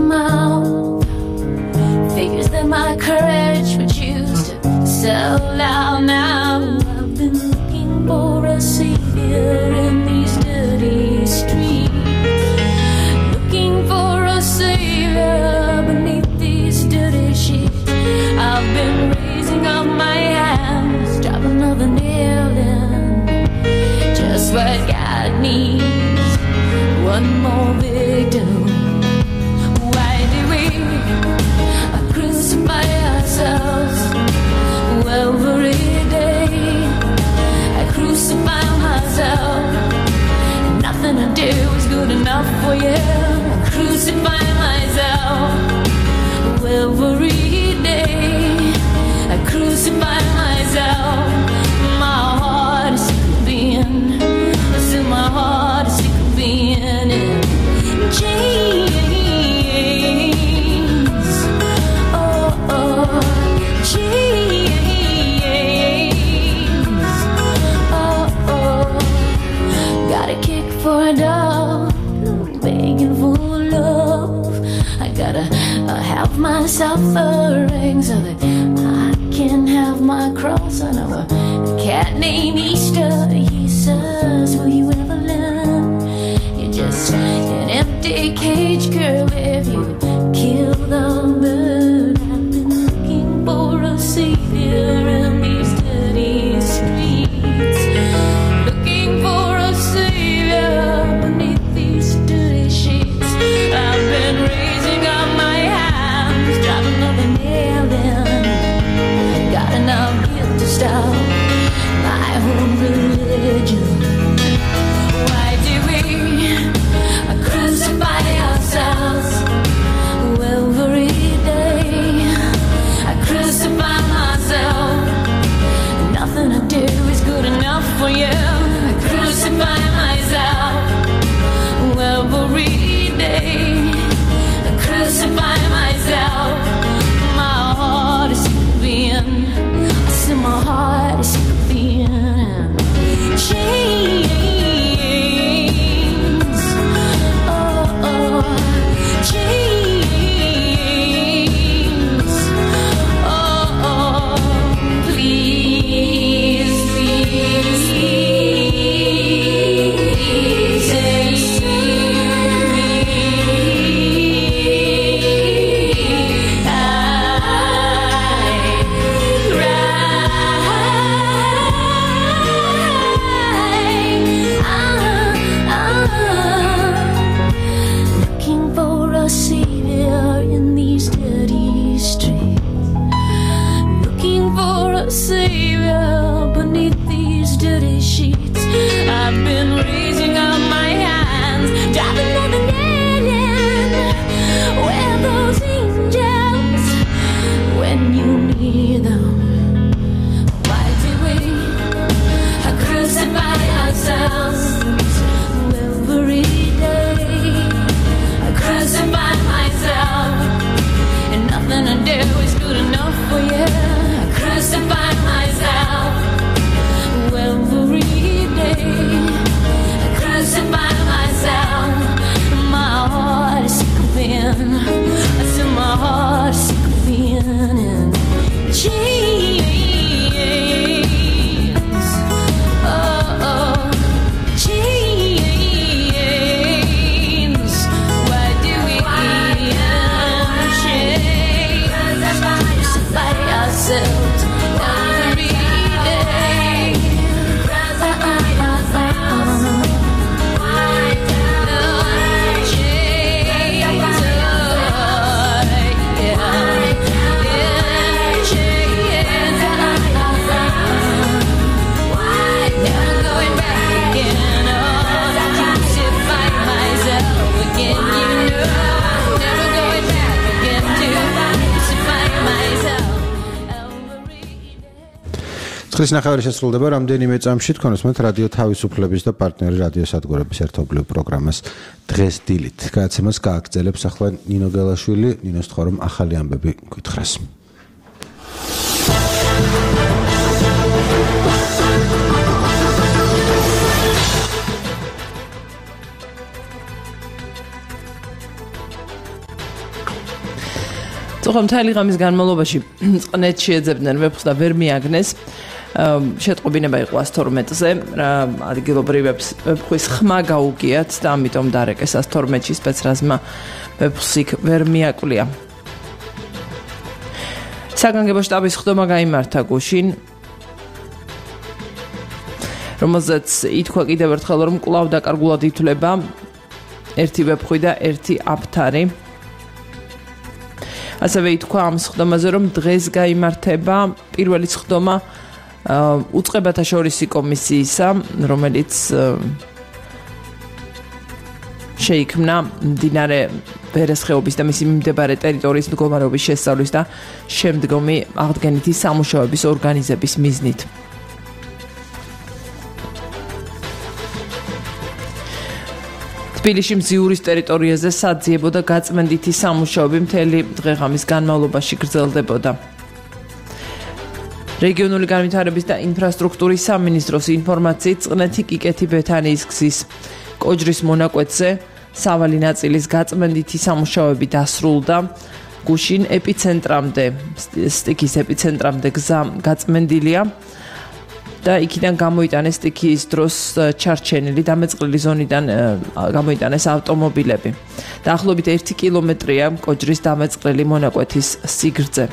courage refuse to sell out now. I've been looking for a savior in these dirty streets, looking for a savior beneath these dirty sheets. I've been raising up my hands, drop another nail in, just what God needs, one more victim. Why do we crucify ourselves every day? I crucify myself, nothing I do is good enough for you. I crucify myself every day. I crucify myself. My heart is sick of being, still my heart is sick of being in chains. Oh, oh, chains. Oh, oh, got a kick for a dog, begging for love. I gotta uh, have my suffering so that I can have my cross. I know a cat named Easter. He says, will you ever learn? You're just an empty cage, girl, if you kill the bird. I've been looking for a savior in these dirty streets, looking for a savior beneath these dirty sheets. I've been raising up my hands, drop another nail in, got enough guilt to stop my own religion. Why do we crucify ourselves every day? I crucify myself, nothing I do is good enough for you. I crucify myself every day. I crucify myself. My heart is sick of being, I said my heart is sick of being chains. Oh, oh, chains. Oh, oh, please, please, please save me. I looking for a savior in these dirty streets, looking for a savior beneath these dirty sheets. I've been raising up my hands, driving another nail in. Where are those angels when you need them? Why do we crucify ourselves every day? I crucify myself, and nothing I do is good enough for you. I crucify myself every day. I crucify myself. My heart is sick of being, I said my heart is sick of being in chains. Oh, oh, chains. Why do we crucify ourselves every day? დღის ნახევარი შესრულდება რამდენიმე წამში თქვენსმეთ რადიო თავისუფლების და პარტნიორი რადიო სადგურების ერთობლივ პროგრამას დღეს დილით. გადაცემას გააგრძელებს ახლა ნინო გელაშვილი. ნინოს თქვა რომ ახალი ამბები გითხრას. თუმცა მთელი ღამის განმავლობაში წყნეთში ეძებდნენ ვეფხს და ვერ მიაგნეს. შეტყობინება იყო ას თორმეტზე, რა ადგილობრივებს ვეფხვის ხმა გაუგიათ და ამიტომ დარეკეს ას თორმეტში სპეცრაზმა ვეფხს იქ ვერ მიაკვლია. საგანგებო შტაბის ხდომა გაიმართა გუშინ, რომელზეც ითქვა კიდევ ერთხელ, რომ კვლავ დაკარგულად ითვლება ერთი ვეფხვი და ერთი აფთარი. ასევე ითქვა ამ სხდომაზე, რომ დღეს გაიმართება პირველი სხდომა უწყებათა შორისი კომისიისა, რომელიც შეიქმნა მდინარე ვერეს ხეობის და მისი მიმდებარე ტერიტორიის მდგომარეობის შესწავლის და შემდგომი აღდგენითი სამუშაოების ორგანიზების მიზნით. თბილისში მზიურის ტერიტორიაზე საძიებო და გაწმენდითი სამუშაოები მთელი დღე-ღამის განმავლობაში გრძელდებოდა. რეგიონული განვითარების და ინფრასტრუქტურის სამინისტროს ინფორმაციით წყნეთი კიკეთი ბეთანიის გზის კოჯრის მონაკვეთზე სავალი ნაწილის გაწმენდითი სამუშაოები დასრულდა. გუშინ ეპიცენტრამდე, სტიქის ეპიცენტრამდე გზა გაწმენდილია და იქიდან გამოიტანეს სტიქიის დროს ჩარჩენილი დამეწყრილი ზონიდან გამოიტანეს ავტომობილები. დაახლოებით ერთი კილომეტრია კოჯრის დამეწყრილი მონაკვეთის სიგრძე.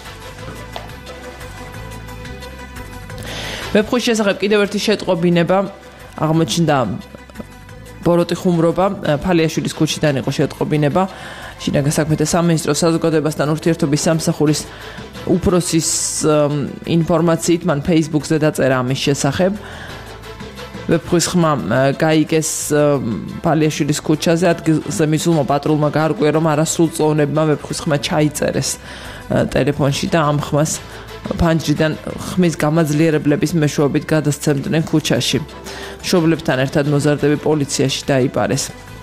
ვეფხვის შესახებ კიდევ ერთი შეტყობინება აღმოჩნდა ბოროტი ხუმრობა, ფალიაშვილის ქუჩიდან იყო შეტყობინება. შინაგან საქმეთა სამინისტროს საზოგადოებასთან ურთიერთობის სამსახურის უფროსის ინფორმაციით მან Facebook-ზე დაწერა ამის შესახებ. ვეფხვის ხმა გაიგეს ფალიაშვილის ქუჩაზე, ადგილზე მისულმა პატრულმა გაარკვია, რომ არასრულწლოვნებმა ვეფხვის ხმა ჩაიწერეს ტელეფონში და ამ ხმას ფანჯრიდან ხმის გამაძლიერებლების მეშვეობით გადასცემდნენ ქუჩაში. მშობლებთან ერთად მოზარდები პოლიციაში დაიბარეს.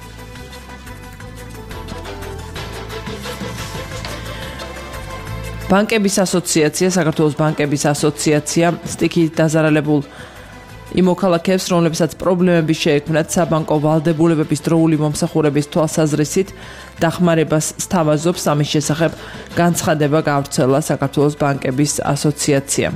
ბანკების ასოციაცია, საქართველოს ბანკების ასოციაცია სტიქით დაზარალებულ იმ მოქალაქეებს, რომლებსაც პრობლემები შეექმნათ საბანკო ვალდებულებების დროული მომსახურების თვალსაზრისით, დახმარებას სთავაზობს. ამის შესახებ განცხადება გავრცელა საქართველოს ბანკების ასოციაციამ.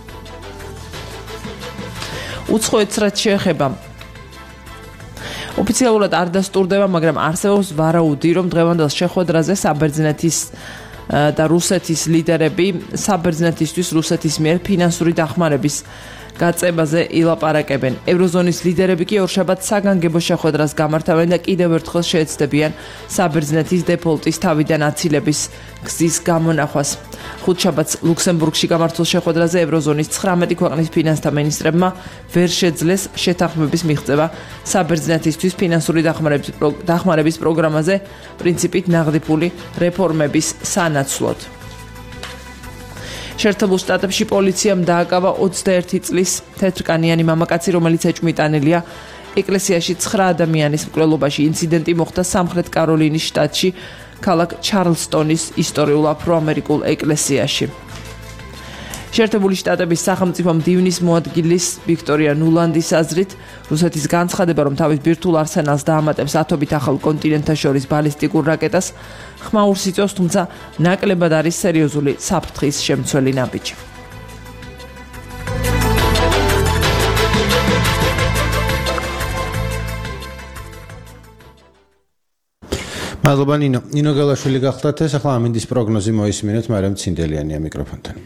უცხოეთს რაც შეეხება, ოფიციალურად არ დასტურდება, მაგრამ არსებობს ვარაუდი, რომ დღევანდელ შეხვედრაზე საბერძნეთის და რუსეთის ლიდერები საბერძნეთისთვის რუსეთის მიერ ფინანსური დახმარების გაწებაზე ილაპარაკებენ. ევროზონის ლიდერები კი ორშაბათს საგანგებო შეხვედრას გამართავენ და კიდევ ერთხელ შეეცდებიან საბერძნეთის დეფოლტის თავიდან აცილების გზის გამონახვას. ხუთშაბათს ლუქსემბურგში გამართულ შეხვედრაზე ევროზონის ცხრამეტი ქვეყნის ფინანსთა მინისტრებმა ვერ შეძლეს შეთანხმების მიღწევა საბერძნეთისთვის ფინანსური დახმარების პროგრამაზე პრინციპით ნაღდი ფული რეფორმების სანაცვლოდ. შეერთებულ შტატებში პოლიციამ დააკავა ოცდაერთი წლის თეთრკანიანი მამაკაცი, რომელიც ეჭვმიტანილია ეკლესიაში ცხრა ადამიანის მკვლელობაში. ინციდენტი მოხდა სამხრეთ კაროლინის შტატში, ქალაქ ჩარლსტონის ისტორიულ აფროამერიკულ ეკლესიაში. შეერთებული შტატების სახელმწიფო მდივნის მოადგილის ვიქტორია ნულანდის აზრით, რუსეთის განცხადება, რომ თავის ბირთვულ არსენალს დაამატებს ათობით ახალ კონტინენტთა შორის ბალისტიკურ რაკეტას, ხმაურს იწვევს, თუმცა ნაკლებად არის სერიოზული საფრთხის შემცველი ნაბიჯი. მადლობა ნინო. ნინო გელაშვილი გახლდათ ეს, ახლა ამინდის პროგნოზი მოისმინეთ, მარიამ ცინდელიანია მიკროფონთან.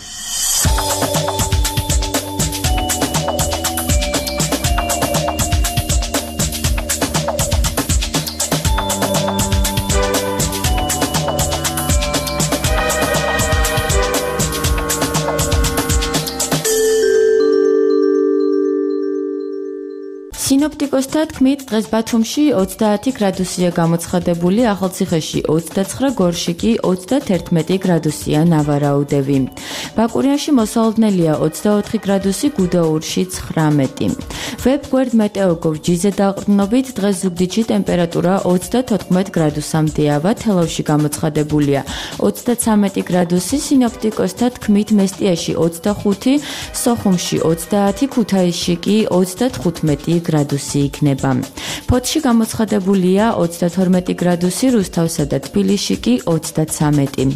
სინოპტიკოსთა თქმით, დღეს ბათუმში ოცდაათი გრადუსია გამოცხადებული, ახალციხეში ოცდაცხრა, გორში კი ოცდაათი გრადუსია ნავარაუდევი. ბაკურიანში მოსალოდნელია ოცდაოთხი გრადუსი, გუდაურში ცხრამეტი. ვებგვერდ მეტეოგოვ ჯიზე დაყრდნობით, დღეს ზუგდიდში ტემპერატურა ოცდათოთხმეტ გრადუსამდეა, თელავში გამოცხადებულია ოცდაცამეტი გრადუსი, სინოპტიკოსთა თქმით, მესტიაში ოცდახუთი, სოხუმში ოცდაათი, ქუთაისში კი ოცდათხუთმეტი გრადუსი. გრადუსი იქნება. ფოთში გამოცხადებულია ოცდათორმეტი გრადუსი, რუსთავსა და თბილისში კი ოცდათვრამეტი.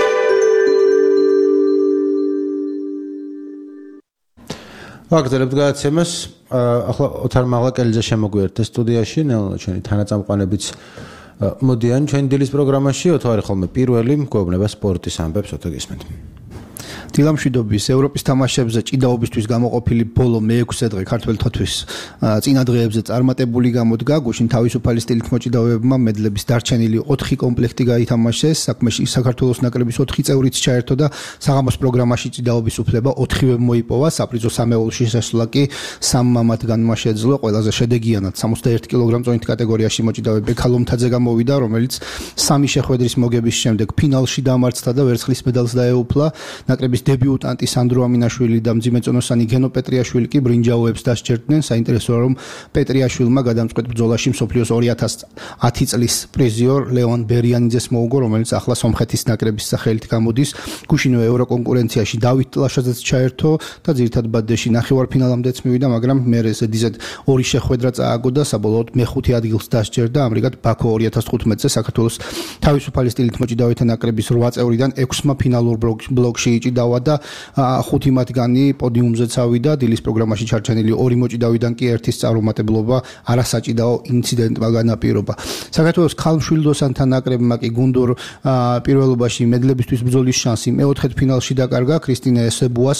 ვაგრძელებთ გადაცემას. ახლა ოთარ მაღლაკელიძე შემოგვიერთდა სტუდიაში, ნელ ჩვენი თანაწამყვანებიც მოდიან ჩვენ დილის პროგრამაში. ოთარი ხოლმე პირველი გვეუბნება სპორტის ამბებს, ოთარ გისმენთ. დილამშვიდობის ევროპის თამაშებზე ჭიდაობისთვის გამოყოფილი ბოლო მეექვსე დღე ქართველთათვის წინა დღეებზე წარმატებული გამოდგა. გუშინ თავისუფალი სტილით მოჭიდავეებმა მედლების დარჩენილი ოთხი კომპლექტი გაითამაშეს. საქმეში საქართველოს ნაკრების ოთხი წევრიც ჩაერთო და საღამოს პროგრამაში ჭიდაობის უფლება ოთხივე მოიპოვა. საპრიზო სამეულში შესვლა კი სამმა მათგანმა შეძლო. ყველაზე შედეგიანად სამოცდაერთი კილოგრამ-წონით კატეგორიაში მოჭიდავე ბექა ლომთაძე გამოვიდა, რომელიც სამი შეხვედრის მოგების შემდეგ ფინალში დამარცხდა და ვერცხლის მედალს დაეუფლა. ნაკრების დებიუტანტი სანდრო ამინაშვილი და მძიმეწონოსანი გენო პეტრიაშვილი კი ბრინჯაოებს დასჯერდნენ. საინტერესოა, რომ პეტრიაშვილმა გადამწყვეტ ბრძოლაში მსოფლიოს ორი ათას ათი წლის პრიზიორ ლეონ ბერიანიძეს მოუგო, რომელიც ახლა სომხეთის ნაკრების სახელით გამოდის. გუშინვე ევროკონკურენციაში დავით ტლაშაძეც ჩაერთო და ძირითად ბადეში ნახევარფინალამდეც მივიდა, მაგრამ მერე ზედიზედ ორი შეხვედრა წააგო და საბოლოოდ მეხუთე ადგილს დასჯერდა. ამრიგად ბაქო ორი ათას თხუთმეტზე საქართველოს თავისუფალი სტილით მოჭიდავეთა ნაკრების რვა წევრიდან ექვსმა ფინალურ ბლოკში იჭიდა და ხუთი მათგანი პოდიუმზე წავიდა. დილის პროგრამაში ჩარჩენილი ორი მოჭიდავიდან კი ერთის წარუმატებლობა არასაჭიდაო ინციდენტმა განაპირობა. საქართველოს ქალმშვილდოსანთა ნაკრებმა კი გუნდურ პირველობაში მედლებისთვის ბრძოლის შანსი მეოთხედფინალში დაკარგა. ქრისტინე ესებუას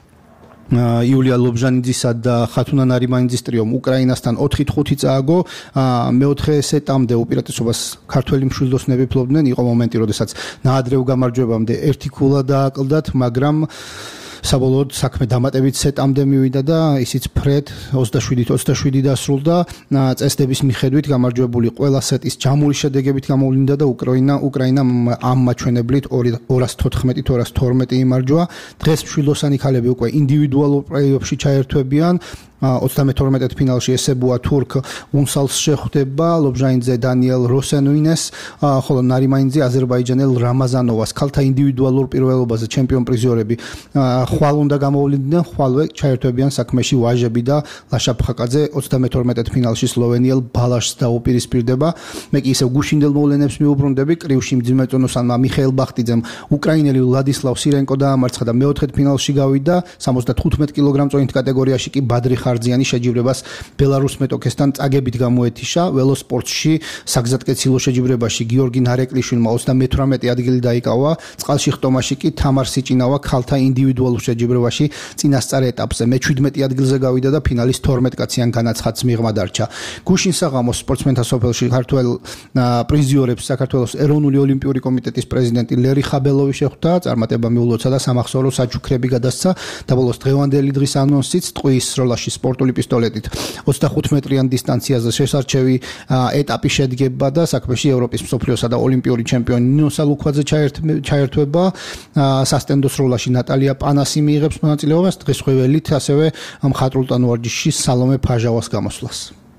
იულია ლობჟანიძისა და ხათუნა ნარიმანიძის ტრიომ უკრაინასთან ოთხი ხუთი წააგო. მეოთხე სეტამდე უპირატესობას ქართველი მშვილდოსნები ფლობდნენ. იყო მომენტი, როდესაც ნაადრევ გამარჯვებამდე ერთი ქულა დააკლდათ, მაგრამ საბოლოოდ საქმე დამატებით სეტამდე მივიდა და ისიც ფრედ ოცდაშვიდით ოცდაშვიდი დასრულდა. წესდების მიხედვით გამარჯვებული ყველა სეტის ჯამური შედეგებით გამოვლინდა და უკრაინა უკრაინა ამ მაჩვენებლით ორას თოთხმეტით ორას თორმეტი იმარჯვა. დღეს მშვილდოსანი ქალები უკვე ინდივიდუალურ პლეი-ოფში ჩაერთვებიან. ოცდამეთორმეტ ფინალში ესებუა თურქ უნსალს შეხვდება, ლობჟანიძე დანიელ როსენუინეს, ხოლო ნარიმანიძე აზერბაიჯანელ რამაზანოვას. ქალთა ინდივიდუალურ პირველობაზე ჩემპიონ პრიზიორები ხვალ უნდა გამოვლინდნენ, ხვალვე ჩაერთვებიან საქმეში ვაჟები და ლაშა ფხაკაძე ოცდამეთორმეტ ფინალში სლოვენიელ ბალაშს დაუპირისპირდება. მე კი ისევ გუშინდელ მოვლენებს მიუბრუნდები. კრივში მძიმეწონოსანმა მიხეილ ბახტიძემ უკრაინელი ვლადისლავ სირენკო დაამარცხა და მეოთხედ ფინალში გავიდა. სამოცდათხუთმეტ კილოგრამ-წონით კატეგორიაში კი ბადრი ხარძიანი შეჯიბრებას ბელარუს მეტოქესთან წაგებით გამოეთიშა. ველოსპორტში საგზადკეცილო შეჯიბრებაში გიორგი ნარეკლიშვილმა ოცდამეთვრამეტი ადგილი დაიკავა. წყალში ხტომაში კი თამარ სიჭინავა ქალთა ინდივიდუალურ შეჯიბრებაში წინასწარ ეტაპზე მეჩვიდმეტი ადგილზე გავიდა და ფინალის თორმეტკაციან განაცხადს მიღმა დარჩა. გუშინ საღამოს სპორტსმენთა სოფელში ქართველ პრიზიორებს საქართველოს ეროვნული ოლიმპიური კომიტეტის პრეზიდენტი ლერი ხაბელოვი შეხვდა. წარმატება მიულოცა და სამახსოვრო საჩუქრები გადასცა და ბოლოს დღევანდელი დღის ანონსიც ტყუის სროლაში სპორტული პისტოლეტით ოცდახუთ მეტრიან დისტანციაზე შესარჩევი ეტაპი შედგება და საქმეში ევროპის მსოფლიოსა და ოლიმპიური ჩემპიონი ნინო სალუქვაძე ჩაერთვება. სასტენდო სროლაში ნატალია პანასი მიიღებს მონაწილეობას, დღესდღეველით ასევე მხატვრულ ტანვარჯიშში სალომე ფაჟავას გამოსვლას.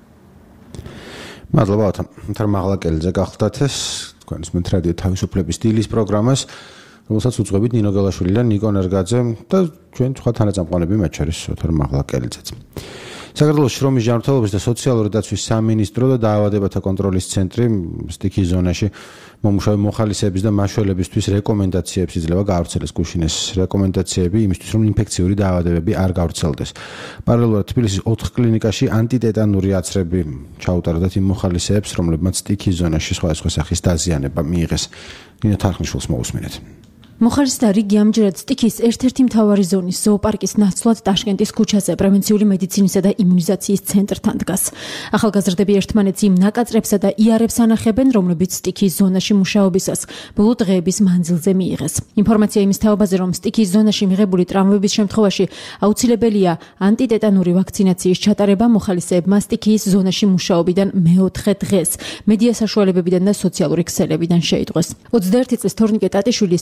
მადლობა ოთარ მაღლაკელიძე გახლდათ ეს თქვენს მეთ რადიო თავისუფლების დილის პროგრამას, რომელსაც უძღვებით ნინო გელაშვილი და ნიკო ნერგაძე და ჩვენ სხვა თანაწამყვანები, მათ შორის ოთარ მაღლაკელიძეც. საქართველოს შრომის ჯანმრთელობის და სოციალური დაცვის სამინისტრო და დაავადებათა კონტროლის ცენტრი სტიქიის ზონაში მომუშავე მოხალისეების და მაშველებისთვის რეკომენდაციებს იძლევა გაავრცელეს. გუშინ ეს რეკომენდაციები იმისთვის, რომ ინფექციური დაავადებები არ გავრცელდეს. პარალელურად თბილისის ოთხ კლინიკაში ანტიტეტანური აცრები ჩაუტარდათ იმ მოხალისეებს, რომლებმაც სტიქიის ზონაში სხვადასხვა სახის დაზიანება მიიღეს. ნინო თარხნიშვილს მოусმინეთ. მოხალისე და რიგი ამჯერად სტიქის ერთ-ერთი მთავარი ზონის ზოოპარკის ნაცვლად ტაშკენტის ქუჩაზე პრევენციული მედიცინისა და იმუნიზაციის ცენტრთან დგას. ახალგაზრდები ერთმანეთს იმ ნაკაწრებსა და იარებს ანახებენ, რომლებიც სტიქის ზონაში მუშაობისას ბოლო დღეების მანძილზე მიიღეს. ინფორმაცია იმის თაობაზე, რომ სტიქის ზონაში მიღებული ტრავმების შემთხვევაში აუცილებელია ანტიტეტანური ვაქცინაციის ჩატარება მოხალისეებმა სტიქის ზონაში მუშაობიდან მეოთხე დღეს მედია საშუალებებიდან და სოციალური ქსელებიდან შეიტყვეს. ოცდაერთი წლის თორნიკე ტატიშვილი სტიქის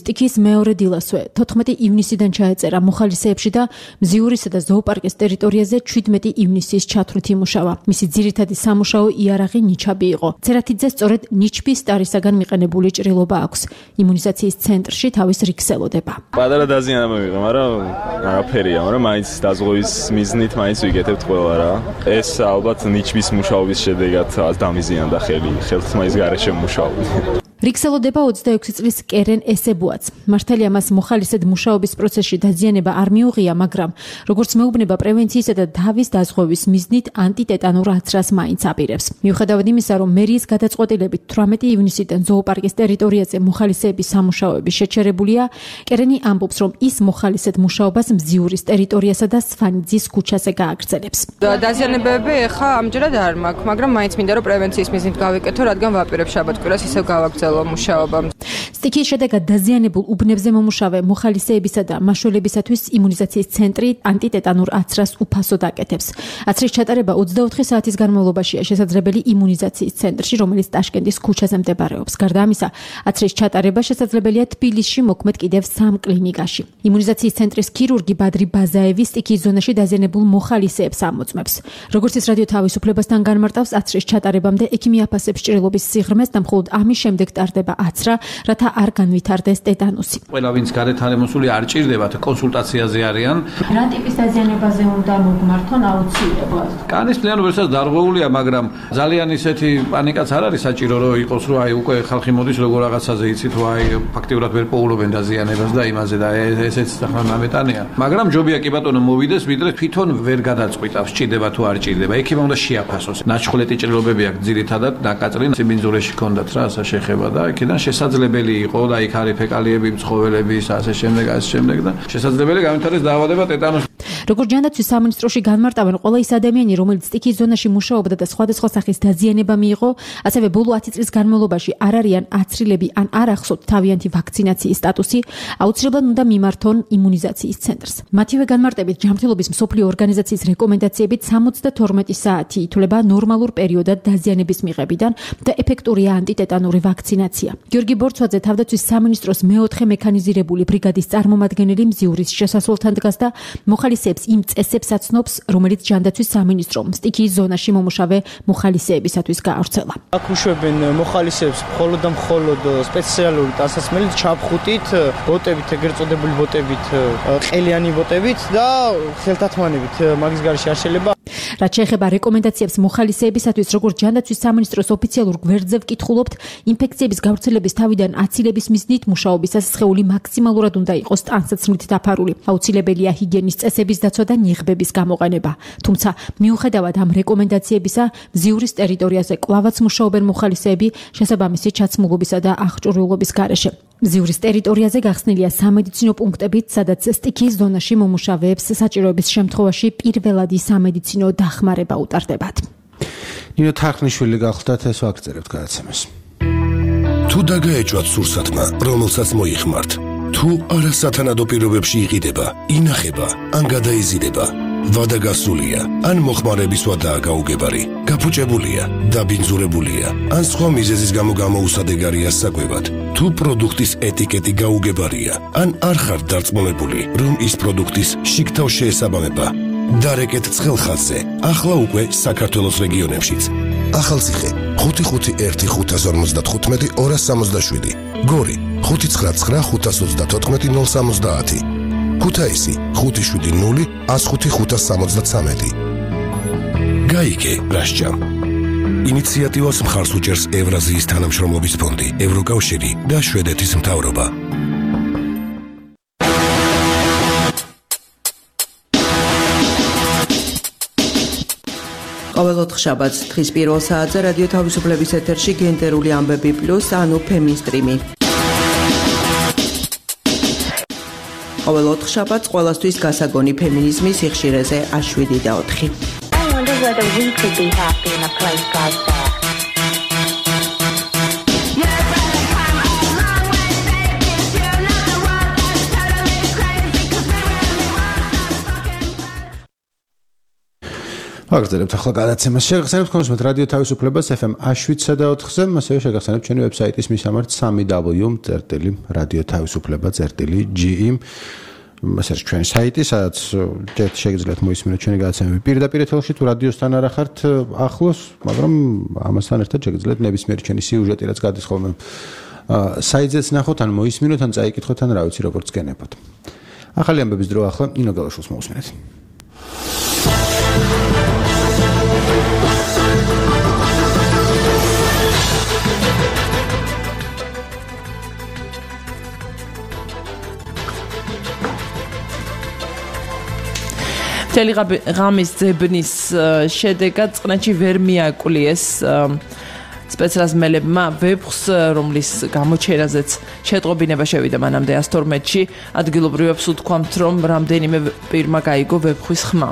მეორე დილასვე თოთხმეტი ივნისიდან ჩაეწერა მოხალისეებში და მზიურისა და ზოოპარკის ტერიტორიაზე შვიდმეტი ივნისის ჩათვლით იმუშავა. მისი ძირითადი სამუშაო იარაღი ნიჩაბი იყო. ცერათიძე სწორედ ნიჩბის სტარისაგან მიყენებული ჭრილობა აქვს. იმუნიზაციის ცენტრში თავის რიგს ელოდება. პატარა დაზიანება მიღე, მაგრამ არაფერია, მაგრამ მაინც დაზღვევის მიზნით მაინც ვიკეთებთ ყველა რა. ეს ალბათ ნიჩბის მუშაობის შედეგად დამიზიანდა ხელი, ხელთ მაინც გარეშე მუშაობდი. რიგსელოდება ოცდაექვსი წლის კერენ ესებუაც. მართალია მას მოხალისედ მუშაობის პროცესში დაზიანება არ მიუღია, მაგრამ როგორც მეუბნება პრევენციისა და დავის დაზღვევის მიზნით ანტიტეტანურ აცრას მაინც აპირებს. მიუხედავად იმისა, რომ მერიის გადაწყვეტილებით თვრამეტი ივნისიდან ზოოპარკის ტერიტორიაზე მოხალისეების სამუშაოები შეჩერებულია, კერენი ამბობს, რომ ის მოხალისედ მუშაობას მზიურის ტერიტორიასა და სვანიძის ქუჩაზე გააგრძელებს. დაზიანებები ეხა ამჯერად არ მაქვს, მაგრამ მაინც მინდა რომ პრევენციის მიზნით გავიკეთო, რადგან ვაპირებ შაბათ-კვირას ისევ გავაგრძელო მუშაობა. სტიქიის შედეგად დაზიანებულ უბნებზე მომუშავე მოხალისეებისა და მაშველებისათვის იმუნიზაციის ცენტრი ანტიტეტანურ აცრას უფასოდ აკეთებს. აცრის ჩატარება ოცდაოთხი საათის განმავლობაშია შესაძლებელი იმუნიზაციის ცენტრში, რომელიც ტაშკენტის ქუჩაზე მდებარეობს. გარდა ამისა, აცრის ჩატარება შესაძლებელია თბილისში მოქმედ კიდევ სამ კლინიკაში. იმუნიზაციის ცენტრის ქირურგი ბადრი ბაზაევი სტიქიის ზონაში დაზიანებულ მოხალისეებს ამოწმებს. როგორც ის რადიო თავისუფლებასთან განმარტავს, აცრის ჩატარებამდე ექიმი აფასებს ჭრილობის სიღრმეს და მხოლოდ ამის შემდეგ ტარდება აცრა, რათა არ განვითარდეს ტეტანუსი. ყველა ვინც გარეთანემოსული არ ჭირდებათ კონსულტაციაზე არიან. რა ტიპის დაზიანებაზე უნდა მოგმართონ აუცილებლად? კანის პლიანობებსაც დარღვეულია, მაგრამ ძალიან ისეთი პანიკაც არ არის საჭირო, რომ იყოს, რომ აი უკვე ხალხი მოდის როგორ რაღაცაზე იცით, რომ აი ფაქტიურად ვერ პოულობენ დაზიანებას და იმაზე და ესეც ახლა ნამეტანია. მაგრამ ჯობია კი ბატონო მოვიდეს, ვიდრე თვითონ ვერ გადაწყვიტავს, ჭირდება თუ არ ჭირდება. ექიმმა უნდა შეაფასოს. ნაჩხვლეტი ჭრილობები აქვს ძირითადად ნაკაწრი სიბინძურეში ჰქონდათ რა, ასე შეხება და იქიდან შესაძლებელი იყო და იქ არის ფეკალიები, მცხოველები, ასე შემდეგ, ასე შემდეგ და შესაძლებელი განვითარდეს დაავადება ტეტანუსი. როგორც ჯანდაცვის სამინისტროში განმარტავენ, ყველა ის ადამიანი, რომელიც სტიქიის ზონაში მუშაობდა და სხვადასხვა სახის დაზიანება მიიღო, ასევე ბოლო ათი წლის განმავლობაში არ არიან აცრილები ან არ ახსოვთ თავიანთი ვაქცინაციის სტატუსი, აუცილებლად უნდა მიმართონ იმუნიზაციის ცენტრს. მათივე განმარტებით, ჯანმრთელობის მსოფლიო ორგანიზაციის რეკომენდაციებით სამოცდათორმეტი საათი ითვლება ნორმალურ პერიოდად დაზიანების მიღებიდან და ეფექტურია ანტიტეტანური ვაქცინაცია. გიორგი ბორცვაძე თავდაცვის სამინისტროს მეოთხე მექანიზირებული ბრიგადის წარმომადგენელი მზიურის შესასვლელთან დგას და მოხალისეებს იმ წესებს აცნობს, რომელიც ჯანდაცვის სამინისტრომ სტიქიის ზონაში მომუშავე მოხალისეებისათვის გაავრცელა. აქ უშვებენ მოხალისეებს მხოლოდ და მხოლოდ სპეციალური ტანსაცმელით, ჩაფხუტით, ბოტებით, ეგრეთ წოდებული ბოტებით, ყელიანი ბოტებით და ხელთათმანებით. მაგის გარეშე არ შეიძლება. რაც შეეხება რეკომენდაციებს მოხალისეებისათვის, როგორც ჯანდაცვის სამინისტროს ოფიციალურ გვერდზე ვკითხულობთ, ინფექციების გავრცელების თავიდან აცილების მიზნით მუშაობისას სხეული მაქსიმალურად უნდა იყოს ტანსაცმლით დაფარული. აუცილებელია ჰიგიენის წესების დაცვა და ნიღბების გამოყენება. თუმცა, მიუხედავად ამ რეკომენდაციებისა, მზიურის ტერიტორიაზე კვლავაც მუშაობენ მოხალისეები შესაბამისი ჩაცმულობისა და აღჭურვილობის გარეშე. მზიურის ტერიტორიაზე გახსნილია სამედიცინო პუნქტებიც, სადაც სტიქიის ზონაში მომუშავეებს საჭიროების შემთხვევაში პირველადი სამედიცინო დახმარება უტარდებათ. ნინო თარხნიშვილი გახლდათ, ეს ვაგრძელებთ გადაცემას. თუ დაგაეჭვათ სურსათმა, რომელსაც მოიხმართ, თუ არასათანადო პირობებში იყიდება, ინახება, ან გადაიზიდება, ვადა გასულია, ან მოხმარების ვადაა გაუგებარი, გაფუჭებულია, დაბინძურებულია, ან სხვა მიზეზის გამო გამოუსადეგარია საკვებად, თუ პროდუქტის ეტიკეტი გაუგებარია, ან არ ხართ დარწმუნებული, რომ ის პროდუქტის შიგთავ შეესაბამება, დარეკეთ ცხელხაზზე, ახლა უკვე საქართველოს რეგიონებშიც. ახალციხე ხუთი ხუთი ერთი ხუთას ორმოცდათხუთმეტი ორას სამოცდაშვიდი, გორი ხუთი ცხრა ცხრა ხუთას ოცდათოთხმეტი ნულ სამოცდაათი, ქუთაისი ხუთი შვიდი ნული ას ხუთი ხუთას სამოცდაცამეტი. გაიგე რასჯამ. ინიციატივას მხარს უჭერს ევრაზიის თანამშრომლობის ფონდი, ევროკავშირი და შვედეთის მთავრობა. ყოველ ოთხშაბათს დღის პირველ საათზე რადიო თავისუფლების ეთერში გენდერული ამბები პლუს, ანუ ფემინსტრიმი. ყოველ ოთხშაბათს ყველასთვის გასაგონი ფემინიზმის სიხშირეზე შვიდი და ოთხი. ვაგრძელებთ ახლა გადაცემას. შეგახსენებთ კონსუმეთ რადიო თავისუფლებას ეფ ემ შვიდსა და ოთხზე, ასევე შეგახსენებთ ჩვენი ვებსაიტის მისამართი double-u double-u double-u წერტილი რადიო თავისუფლება წერტილი ჯი ი. ეს არის ჩვენი საიტი, სადაც ერთ შეგიძლიათ მოისმინოთ ჩვენი გადაცემები პირდაპირ ეთერში თუ რადიოსთან არ ახართ ახლოს, მაგრამ ამასთან ერთად შეგიძლიათ ნებისმიერი ჩვენი სიუჟეტი, რაც გადის ხოლმე საიტზეც ნახოთ, ან მოისმინოთ, ან წაიკითხოთ, ან რა ვიცი, როგორც გენებოთ. ახალი ამბების დრო ახლა ნინო გალაშვილს მოусმინეთ. მთელი ღამის ძებნის შედეგად წყნეთში ვერ მიაკლიეს სპეცრაზმელებმა ვეფხს, რომლის გამოჩენაზეც შეტყობინება შევიდა მანამდე ას თორმეტში, ადგილობრივებს უთქვამთ, რომ რამდენიმე პირმა გაიგო ვეფხვის ხმა.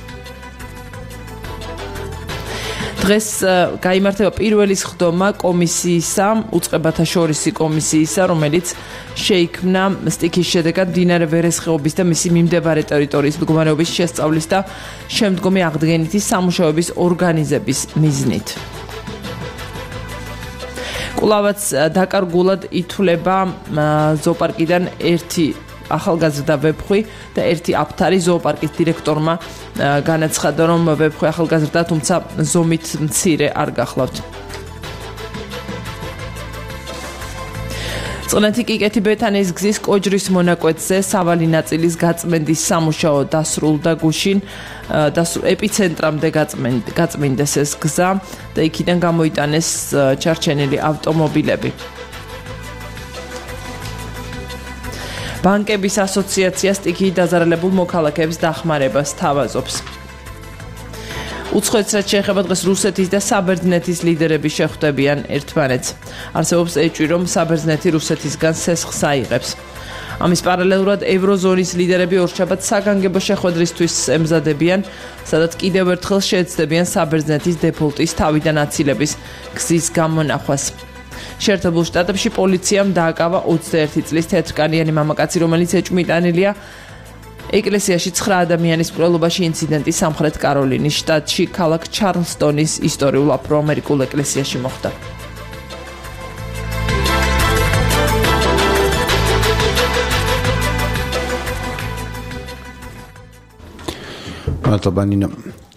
დღეს გაიმართება პირველი სხდომა კომისიისა, უწყებათა შორისი კომისიისა, რომელიც შეიქმნა სტიქის შედეგად მდინარე ვერეს ხეობის და მისი მიმდებარე ტერიტორიის მდგომარეობის შესწავლის და შემდგომი აღდგენითი სამუშაოების ორგანიზების მიზნით. კვლავაც დაკარგულად ითვლება ზოოპარკიდან ერთი ახალგაზრდა ვეფხვი და ერთი აფთარი. ზოოპარკის დირექტორმა განაცხადა, რომ ვეფხვი ახალგაზრდა, თუმცა ზომით მცირე არ გახლავთ. წყნეთი კიკეთი ბეთანიის გზის კოჯრის მონაკვეთზე სავალი ნაწილის გაწმენდის სამუშაო დასრულდა გუშინ ეპიცენტრამდე გაწმინდეს ეს გზა და იქიდან გამოიტანეს ჩარჩენილი ავტომობილები. ბანკების ასოციაცია სტიქიით დაზარალებულ მოქალაქეებს დახმარებას თავაზობს. უცხოეთს რაც შეეხება დღეს რუსეთის და საბერძნეთის ლიდერები შეხვდებიან ერთმანეთს. არსებობს ეჭვი, რომ საბერძნეთი რუსეთისგან სესხს აიღებს. ამის პარალელურად ევროზონის ლიდერები ორშაბათს საგანგებო შეხვედრისთვის ემზადებიან, სადაც კიდევ ერთხელ შეეცდებიან საბერძნეთის დეფოლტის თავიდან აცილების გზის გამონახვას. შეერთებულ შტატებში პოლიციამ დააკავა ოცდაერთი წლის თეთრკანიანი მამაკაცი, რომელიც ეჭვმიტანილია ეკლესიაში ცხრა ადამიანის მკვლელობაში ინციდენტი სამხრეთ კაროლინის შტატში ქალაქ ჩარლსტონის ისტორიულ აფრო-ამერიკულ ეკლესიაში მოხდა. მადლობა ნინა.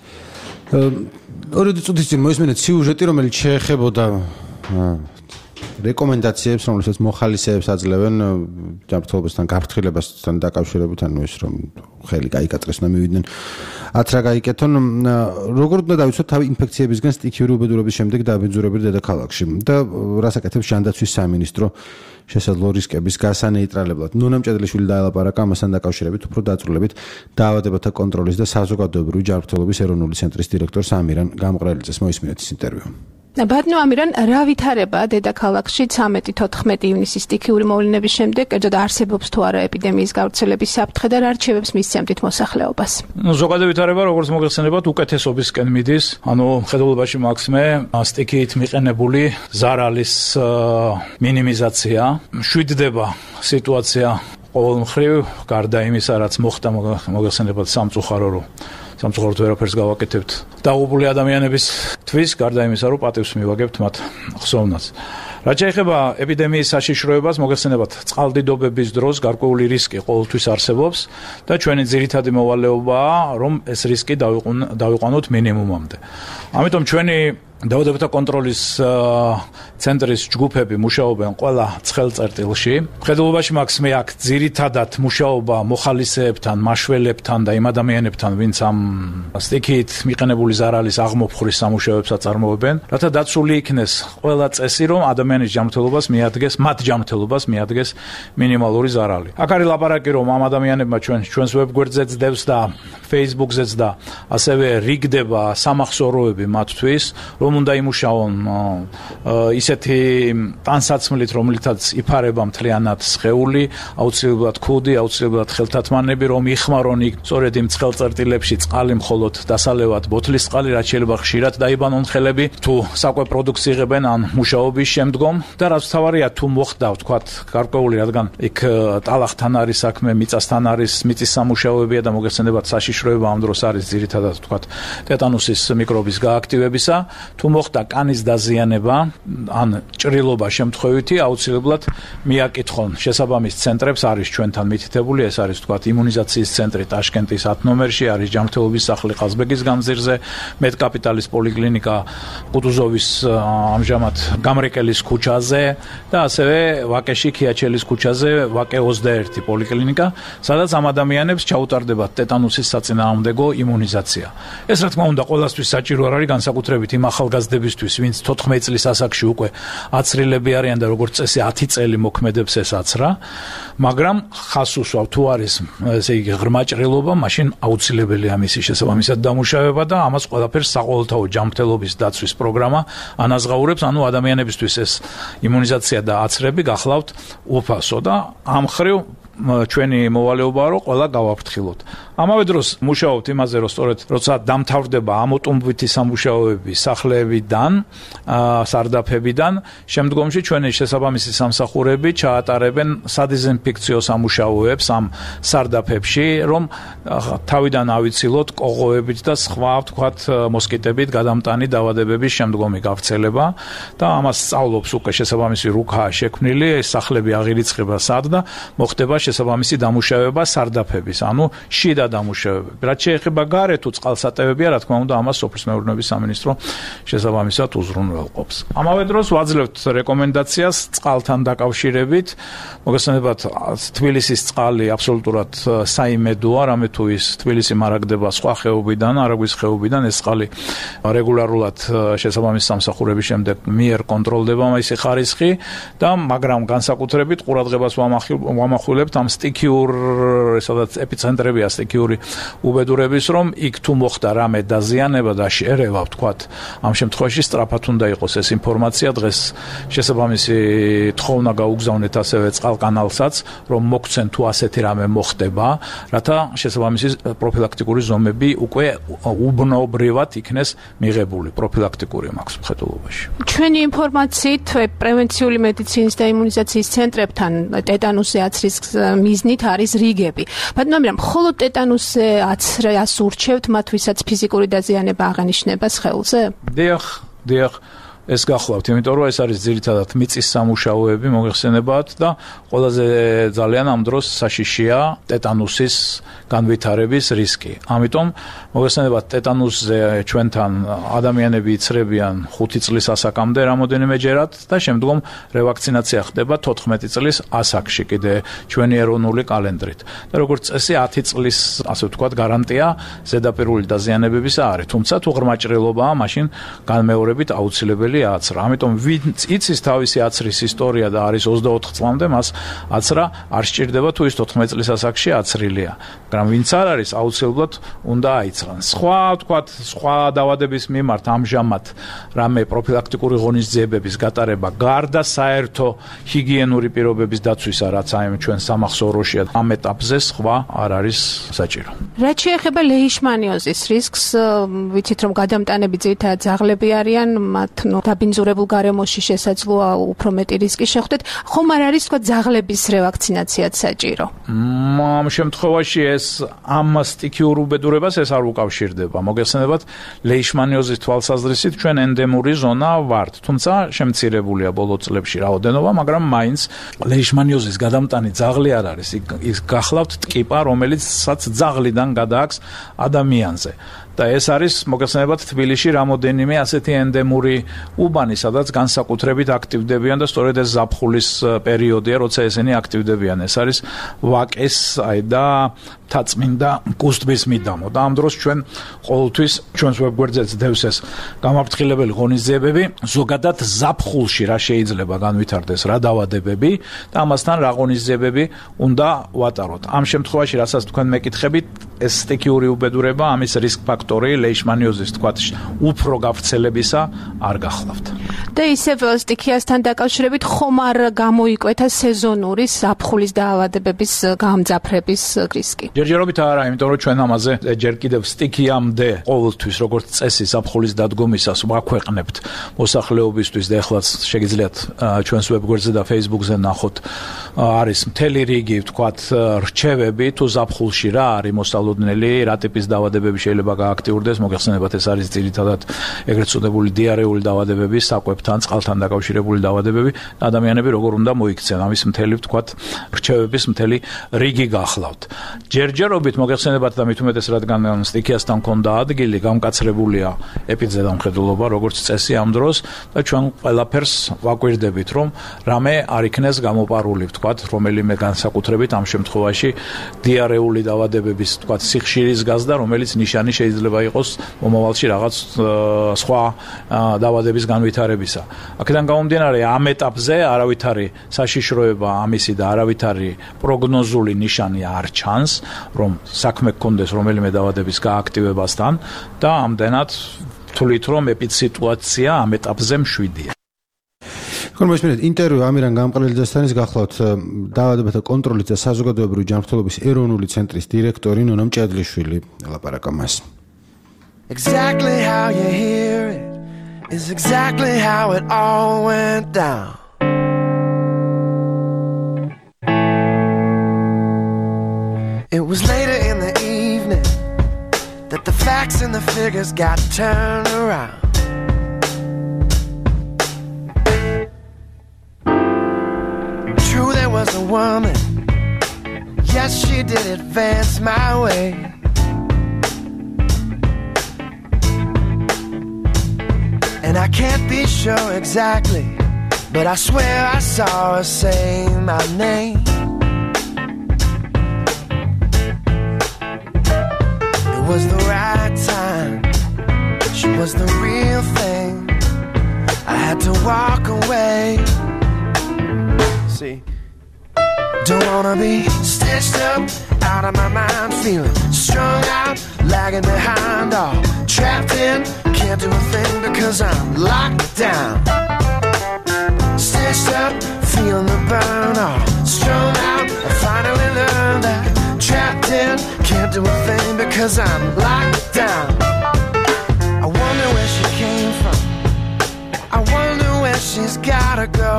ორი წუთის წინ მოისმენეთ სიუჟეტი, რომელიც შეეხებოდა რეკომენდაციებს, რომელსაც მოხალისეებს აძლევენ ჯანმრთელობასთან გაფრთხილებასთან დაკავშირებით, ანუ ეს რომ ხელი გაიკატრეს და მივიდნენ ათ რა გაიკეთონ, როგორ უნდა დავიცოთ თავი ინფექციებისგან სტიქიური უბედურების შემდეგ დაბინძურებულ დედაქალაქში და რას აკეთებს ჯანდაცვის სამინისტრო შესაძლო რისკების გასანეიტრალებლად. ნუნა მჭედლიშვილი დაელაპარაკა ამასთან დაკავშირებით უფრო დაწვრილებით დაავადებათა კონტროლის და საზოგადოებრივი ჯანმრთელობის ეროვნული ცენტრის დირექტორს ამირან გამყრელიძეს. მოისმინეთ ის ინტერვიუ. ბატონო ამირან, რა ვითარება დედაქალაქში ცამეტი თოთხმეტი ივნისის სტიქიური მოვლენების შემდეგ, კერძოდ არსებობს თუ არა ეპიდემიის გავრცელების საფრთხე და რა რჩევებს მისცემთ მოსახლეობას? ნუ ზოგადად ვითარება, როგორც მოგეხსენებათ, უკეთესობისკენ მიდის. ანუ მხედველობაში მაქსიმე სტიქიით მიყენებული ზარალის მინიმიზაცია. მშვიდდება სიტუაცია ყოველ მხრივ, გარდა იმისა, რაც მოხდა მოგეხსენებათ სამწუხარო რომ სამწუხაროდ ვერაფერს გავაკეთებთ დაღუპული ადამიანების თვის, გარდა იმისა, რომ პატივს მივაგებთ მათ ხსოვნას. რაც შეეხება ეპიდემიის საშიშროებას, მოგეხსენებათ, წყალდიდობების დროს გარკვეული რისკი ყოველთვის არსებობს და ჩვენი ძირითადი მოვალეობაა, რომ ეს რისკი დავიყვანოთ მინიმუმამდე. ამიტომ ჩვენი დაავადებათა კონტროლის ცენტრის ჯგუფები მუშაობენ ყველა ცხელ წერტილში. მხედველობაში მაქსიმე აქ ძირითადად მუშაობა მოხალისეებთან, მაშველებთან და იმ ადამიანებთან, ვინც ამ სტიქიით მიყენებული ზარალის აღმოფხვრის სამუშაოებს აწარმოებენ, რათა დაცული იქნეს ყველა წესი, რომ ადამიანის ჯანმრთელობას მიადგეს, მათ ჯანმრთელობას მიადგეს მინიმალური ზარალი. აქ არის ლაპარაკი, რომ ამ ადამიანებმა ჩვენ ჩვენს ვებგვერდზეც დევს და Facebook-ზეც და ასევე რიგდება სამახსოვროები მათთვის, რომ რომ უნდა იმუშაონ ისეთი ტანსაცმლით, რომლითაც იფარება მთლიანად სხეული, აუცილებლად ქუდი, აუცილებლად ხელთათმანები, რომ იხმარონ იქ სწორედ იმ ცხელწერტილებში წყალი მხოლოდ დასალევად ბოთლის წყალი, რაც შეიძლება ხშირად დაიბანონ ხელები, თუ საკვე პროდუქტს იღებენ ან მუშაობის შემდგომ და რაც თავარია თუ მოხდა ვთქვათ გარკვეული, რადგან იქ ტალახთან არის საქმე, მიწასთან არის, მიწის სამუშაოებია და მოგეხსენებათ საშიშროება ამ დროს არის ძირითადად ვთქვათ ტეტანუსის მიკრობის გააქტივებისა, თუ მოხდა კანის დაზიანება ან ჭრილობა შემთხვევითი, აუცილებლად მიაკითხონ შესაბამის ცენტრებს, არის ჩვენთან მითითებული, ეს არის ვთქვათ იმუნიზაციის ცენტრი ტაშკენტის ათ ნომერში, არის ჯანმრთელობის სახლი ყაზბეგის გამზირზე, მედკაპიტალის პოლიკლინიკა კუტუზოვის ამჟამად გამრეკელის ქუჩაზე და ასევე ვაკეში ქიაჩელის ქუჩაზე ვაკე ოცდაერთი პოლიკლინიკა, სადაც ამ ადამიანებს ჩაუტარდებათ ტეტანუსის საწინააღმდეგო იმუნიზაცია. ეს რა თქმა უნდა ყველასთვის საჭირო არ არის, განსაკუთრებით იმ ახალგაზრდებისთვის, ვინც თოთხმეტი წლის ასაკში უკვე აცრილები არიან და როგორც წესი ათი წელი მოქმედებს ეს აცრა, მაგრამ ხას უსვავ თუ არის ესე იგი ღრმა ჭრილობა, მაშინ აუცილებელია მისი შესაბამისად დამუშავება და ამას ყველაფერს საყოველთაო ჯანმრთელობის დაცვის პროგრამა ანაზღაურებს, ანუ ადამიანებისთვის ეს იმუნიზაცია და აცრები გახლავთ უფასო და ამ ხრივ ჩვენი მოვალეობაა რომ ყველა გავაფრთხილოთ. ამავე დროს მუშაობთ იმაზე რომ სწორედ როცა დამთავრდება ამოტუმბვითი სამუშაოები სახლებიდან, სარდაფებიდან, შემდგომში ჩვენი შესაბამისი სამსახურები ჩაატარებენ სადეზინფექციო სამუშაოებს ამ სარდაფებში, რომ თავიდან ავიცილოთ კოღოებით და სხვა ვთქვათ მოსკიტებით გადამტანი დაავადებების შემდგომი გავრცელება და ამას სწავლობს უკვე შესაბამისი რუქაა შექმნილი, ეს სახლები აღირიცხება სად და მოხდება შესაბამისი დამუშავება სარდაფების, ანუ შიდა დამუშავებები. რაც შეეხება გარე თუ წყალსატევებია, რა თქმა უნდა, ამას სოფლის მეურნეობის სამინისტრო შესაბამისად უზრუნველყოფს. ამავე დროს ვაძლევთ რეკომენდაციას წყალთან დაკავშირებით. მოგესალმებით, თბილისის წყალი აბსოლუტურად საიმედოა, რამე თუ ის თბილისი მარაგდება სხვა ხეობიდან, არაგვის ხეობიდან, ეს წყალი რეგულარულად შესაბამის სამსახურების შემდეგ მიერ კონტროლდება მისი ხარისხი და მაგრამ განსაკუთრებით ყურადღებას ვამახვილებთ ამ სტიქიურ, სადაც ეპიცენტრებია სტიქიური უბედურების, რომ იქ თუ მოხდა რამე დაზიანება და შეერევა, ვთქვათ, ამ შემთხვევაში სწრაფად უნდა იყოს ეს ინფორმაცია, დღეს შესაბამისი თხოვნა გაუგზავნეთ ასევე წყალკანალსაც, რომ მოგცენ თუ ასეთი რამე მოხდება, რათა შესაბამისი პროფილაქტიკური ზომები უკვე უბნობრივად იქნეს მიღებული პროფილაქტიკური მაქვს მხედველობაში. ჩვენი ინფორმაციით პრევენციული მედიცინის და იმუნიზაციის ცენტრებთან ტეტანუსზე აცრის მიზნით არის რიგები. მაგრამ მხოლოდ ტეტანუსზე აცრას ურჩევთ მათ, ვისაც ფიზიკური დაზიანება აღენიშნება სხეულზე? დიახ, დიახ. ეს გახლავთ, იმიტომ რომ ეს არის ძირითადად მიწის სამუშაოები, მოგეხსენებათ და ყველაზე ძალიან ამ დროს საშიშია ტეტანუსის განვითარების რისკი. ამიტომ მოგეხსენებათ, ტეტანუსზე ჩვენთან ადამიანები იცრებიან ხუთი წლის ასაკამდე რამოდენიმეჯერად და შემდგომ რევაქცინაცია ხდება თოთხმეტი წლის ასაკში კიდე ჩვენი ეროვნული კალენდრით. და როგორც წესი ათი წლის, ასე ვთქვათ, გარანტია ზედაპირული დაზიანებებისა არის. თუმცა თუ ღრმა ჭრილობაა, მაშინ განმეორებით აუცილებელი აცრა. ამიტომ ვინც იცის თავისი აცრის ისტორია და არის ოცდაოთხ წლამდე, მას აცრა არ სჭირდება თუ ის თოთხმეტი წლის ასაკში აცრილია. მაგრამ ვინც არ არის, აუცილებლად უნდა აიცრან. სხვა, ვთქვათ, სხვა დაავადების მიმართ ამჟამად რამე პროფილაქტიკური ღონისძიებების გატარება გარდა საერთო ჰიგიენური პირობების დაცვისა, რაც აი ჩვენ სამახსოვროშია, ამ ეტაპზე სხვა არ არის საჭირო. რაც შეეხება ლეიშმანიოზის რისკს, ვიცით რომ გადამტანები ძირითადად ძაღლები არიან, მათ დაბინძურებულ გარემოში შესაძლოა უფრო მეტი რისკი შეხვდეთ. ხომ არ არის თქვა ძაღლების რევაქცინაციაც საჭირო? ამ შემთხვევაში ეს ამ სტიქიურ უბედურებას ეს არ უკავშირდება. მოგეხსენებათ, ლეიშმანიოზის თვალსაზრისით ჩვენ ენდემური ზონა ვართ, თუმცა შემცირებულია ბოლო წლებში რაოდენობა, მაგრამ მაინც ლეიშმანიოზის გადამტანი ძაღლი არ არის. ის გახლავთ ტკიპა, რომელიცაც ძაღლიდან გადააქვს ადამიანზე. და ეს არის მოგეხსენებათ თბილისში რამოდენიმე ასეთი ენდემური უბანი, სადაც განსაკუთრებით აქტივდებიან და სწორედ ეს ზაფხულის პერიოდია, როცა ესენი აქტივდებიან. ეს არის ვაკეს აი და თაწმინდა კუსტბის მიდამო და ამ დროს ჩვენ ყოველთვის ჩვენს ვებგვერდზეც დევს ეს გამაფრთხილებელი ღონისძიებები, ზოგადად ზაფხულში რა შეიძლება განვითარდეს რა დაავადებები და ამასთან რა ღონისძიებები უნდა ვატაროთ. ამ შემთხვევაში, რასაც თქვენ მეკითხებით, ეს სტიქიური უბედურება, ამის რისკ ფაქტორი ფაქტორი ლეიშმანიოზის თქვა უფრო გავრცელებისა არ გახლავთ. და ისევ სტიქიასთან დაკავშირებით ხომ არ გამოიკვეთა სეზონური ზაფხულის დაავადებების გამძაფრების რისკი? ჯერჯერობით არა, იმიტომ რომ ჩვენ ამაზე ჯერ კიდევ სტიქიამდე ყოველთვის როგორც წესი ზაფხულის დადგომისას ვაქვეყნებთ მოსახლეობისთვის და ეხლაც შეგიძლიათ ჩვენს ვებგვერდზე და Facebook-ზე ნახოთ არის მთელი რიგი ვთქვათ რჩევები თუ ზაფხულში რა არის მოსალოდნელი, რა ტიპის დაავადებები შეიძლება გააქტიურდეს, მოგეხსენებათ ეს არის ძირითადად ეგრეთ წოდებული დიარეული დაავადებები, საკვებთან, წყალთან დაკავშირებული დაავადებები, ადამიანები როგორ უნდა მოიქცენ, ამის მთელი ვთქვათ რჩევების მთელი რიგი გახლავთ. ჯერჯერობით მოგეხსენებათ და მით უმეტეს რადგან სტიქიასთან ქონდა ადგილი, გამკაცრებულია ეპიდემიოლოგია, როგორც წესი ამ დროს და ჩვენ ყველაფერს ვაკვირდებით, რომ რამე არ იქნეს გამოპარული, ვთქვათ, რომელიმე განსაკუთრებით ამ შემთხვევაში დიარეული დაავადებების, ვთქვათ, სიხშირის გაზდა, რომელიც ნიშანი შეიძლება იყოს მომავალში რაღაც სხვა დაავადების განვითარებისა. აქედან გამომდინარე, ამ ეტაპზე არავითარი საშიშროება ამისი და არავითარი პროგნოზული ნიშანი არ ჩანს, რომ საქმე გქონდეს რომელიმე დაავადების გააქტივებასთან და ამდენად თვლით, რომ ეპიდსიტუაცია ამ ეტაპზე მშვიდია. ხომაშმენთ ინტერვიუ ამირან გამყრელიძესთან გახლავთ დაავადებათა კონტროლის და საზოგადოებრივი ჯანმრთელობის ეროვნული ცენტრის დირექტორი ნონა მჭედლიშვილი ელაპარაკა მას. Exactly how you hear it is exactly how it all went down. It was later in the evening that the facts and the figures got turned around. True, there was a woman. Yes, she did advance my way. And I can't be sure exactly, but I swear I saw her say my name. It was the right time. She was the real thing. I had to walk away. See, don't wanna be stitched up, out of my mind, feeling strung out, lagging behind, all trapped in. Can't do a thing because I'm locked down. Stitched up, feeling the burn, all strung out. I finally learned that trapped in. Can't do a thing because I'm locked down. I wonder where she came from. I wonder where she's gotta go.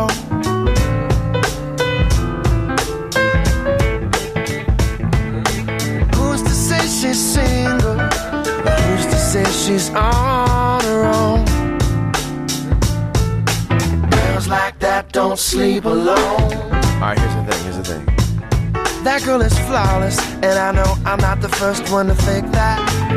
She's single, who's to say she's on her own? Girls like that don't sleep alone. Alright, here's the thing, here's the thing. That girl is flawless, and I know I'm not the first one to think that.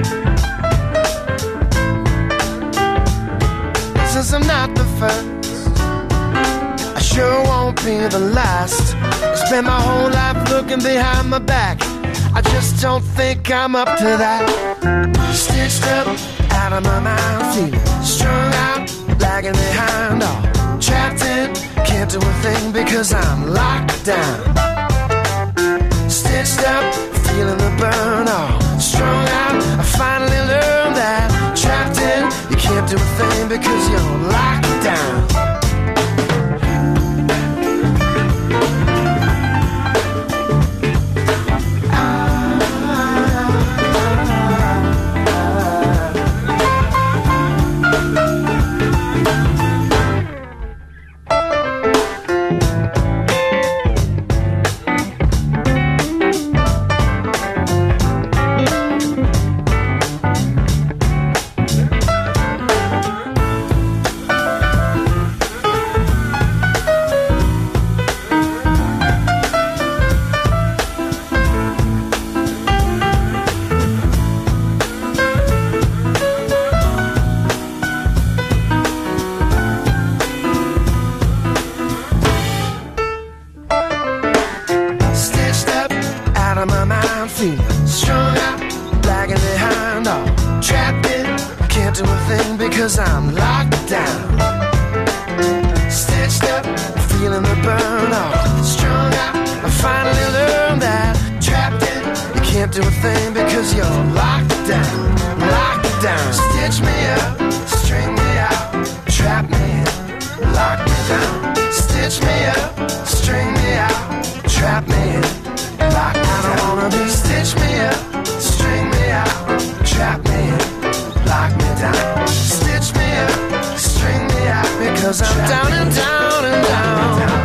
Since I'm not the first, I sure won't be the last. I spend my whole life looking behind my back. I just don't think I'm up to that. Stitched up, out of my mind, feeling strung out, lagging behind, all trapped in. Can't do a thing because I'm locked down. Stitched up, feeling the burn, all strung out. I finally learned that trapped in. You can't do a thing because you're locked down. Cause I'm locked down, stitched up, feeling the burn, all strung out. I finally learned that trapped in. You can't do a thing because you're locked down, locked down. Stitch me up, string me out, trap me in, lock me down. Stitch me up, string me out, trap me in, lock me down. I don't wanna be. Stitch me up, string me out, trap me in, lock me down. Stitch me up, string me out, because I'm down and down and down.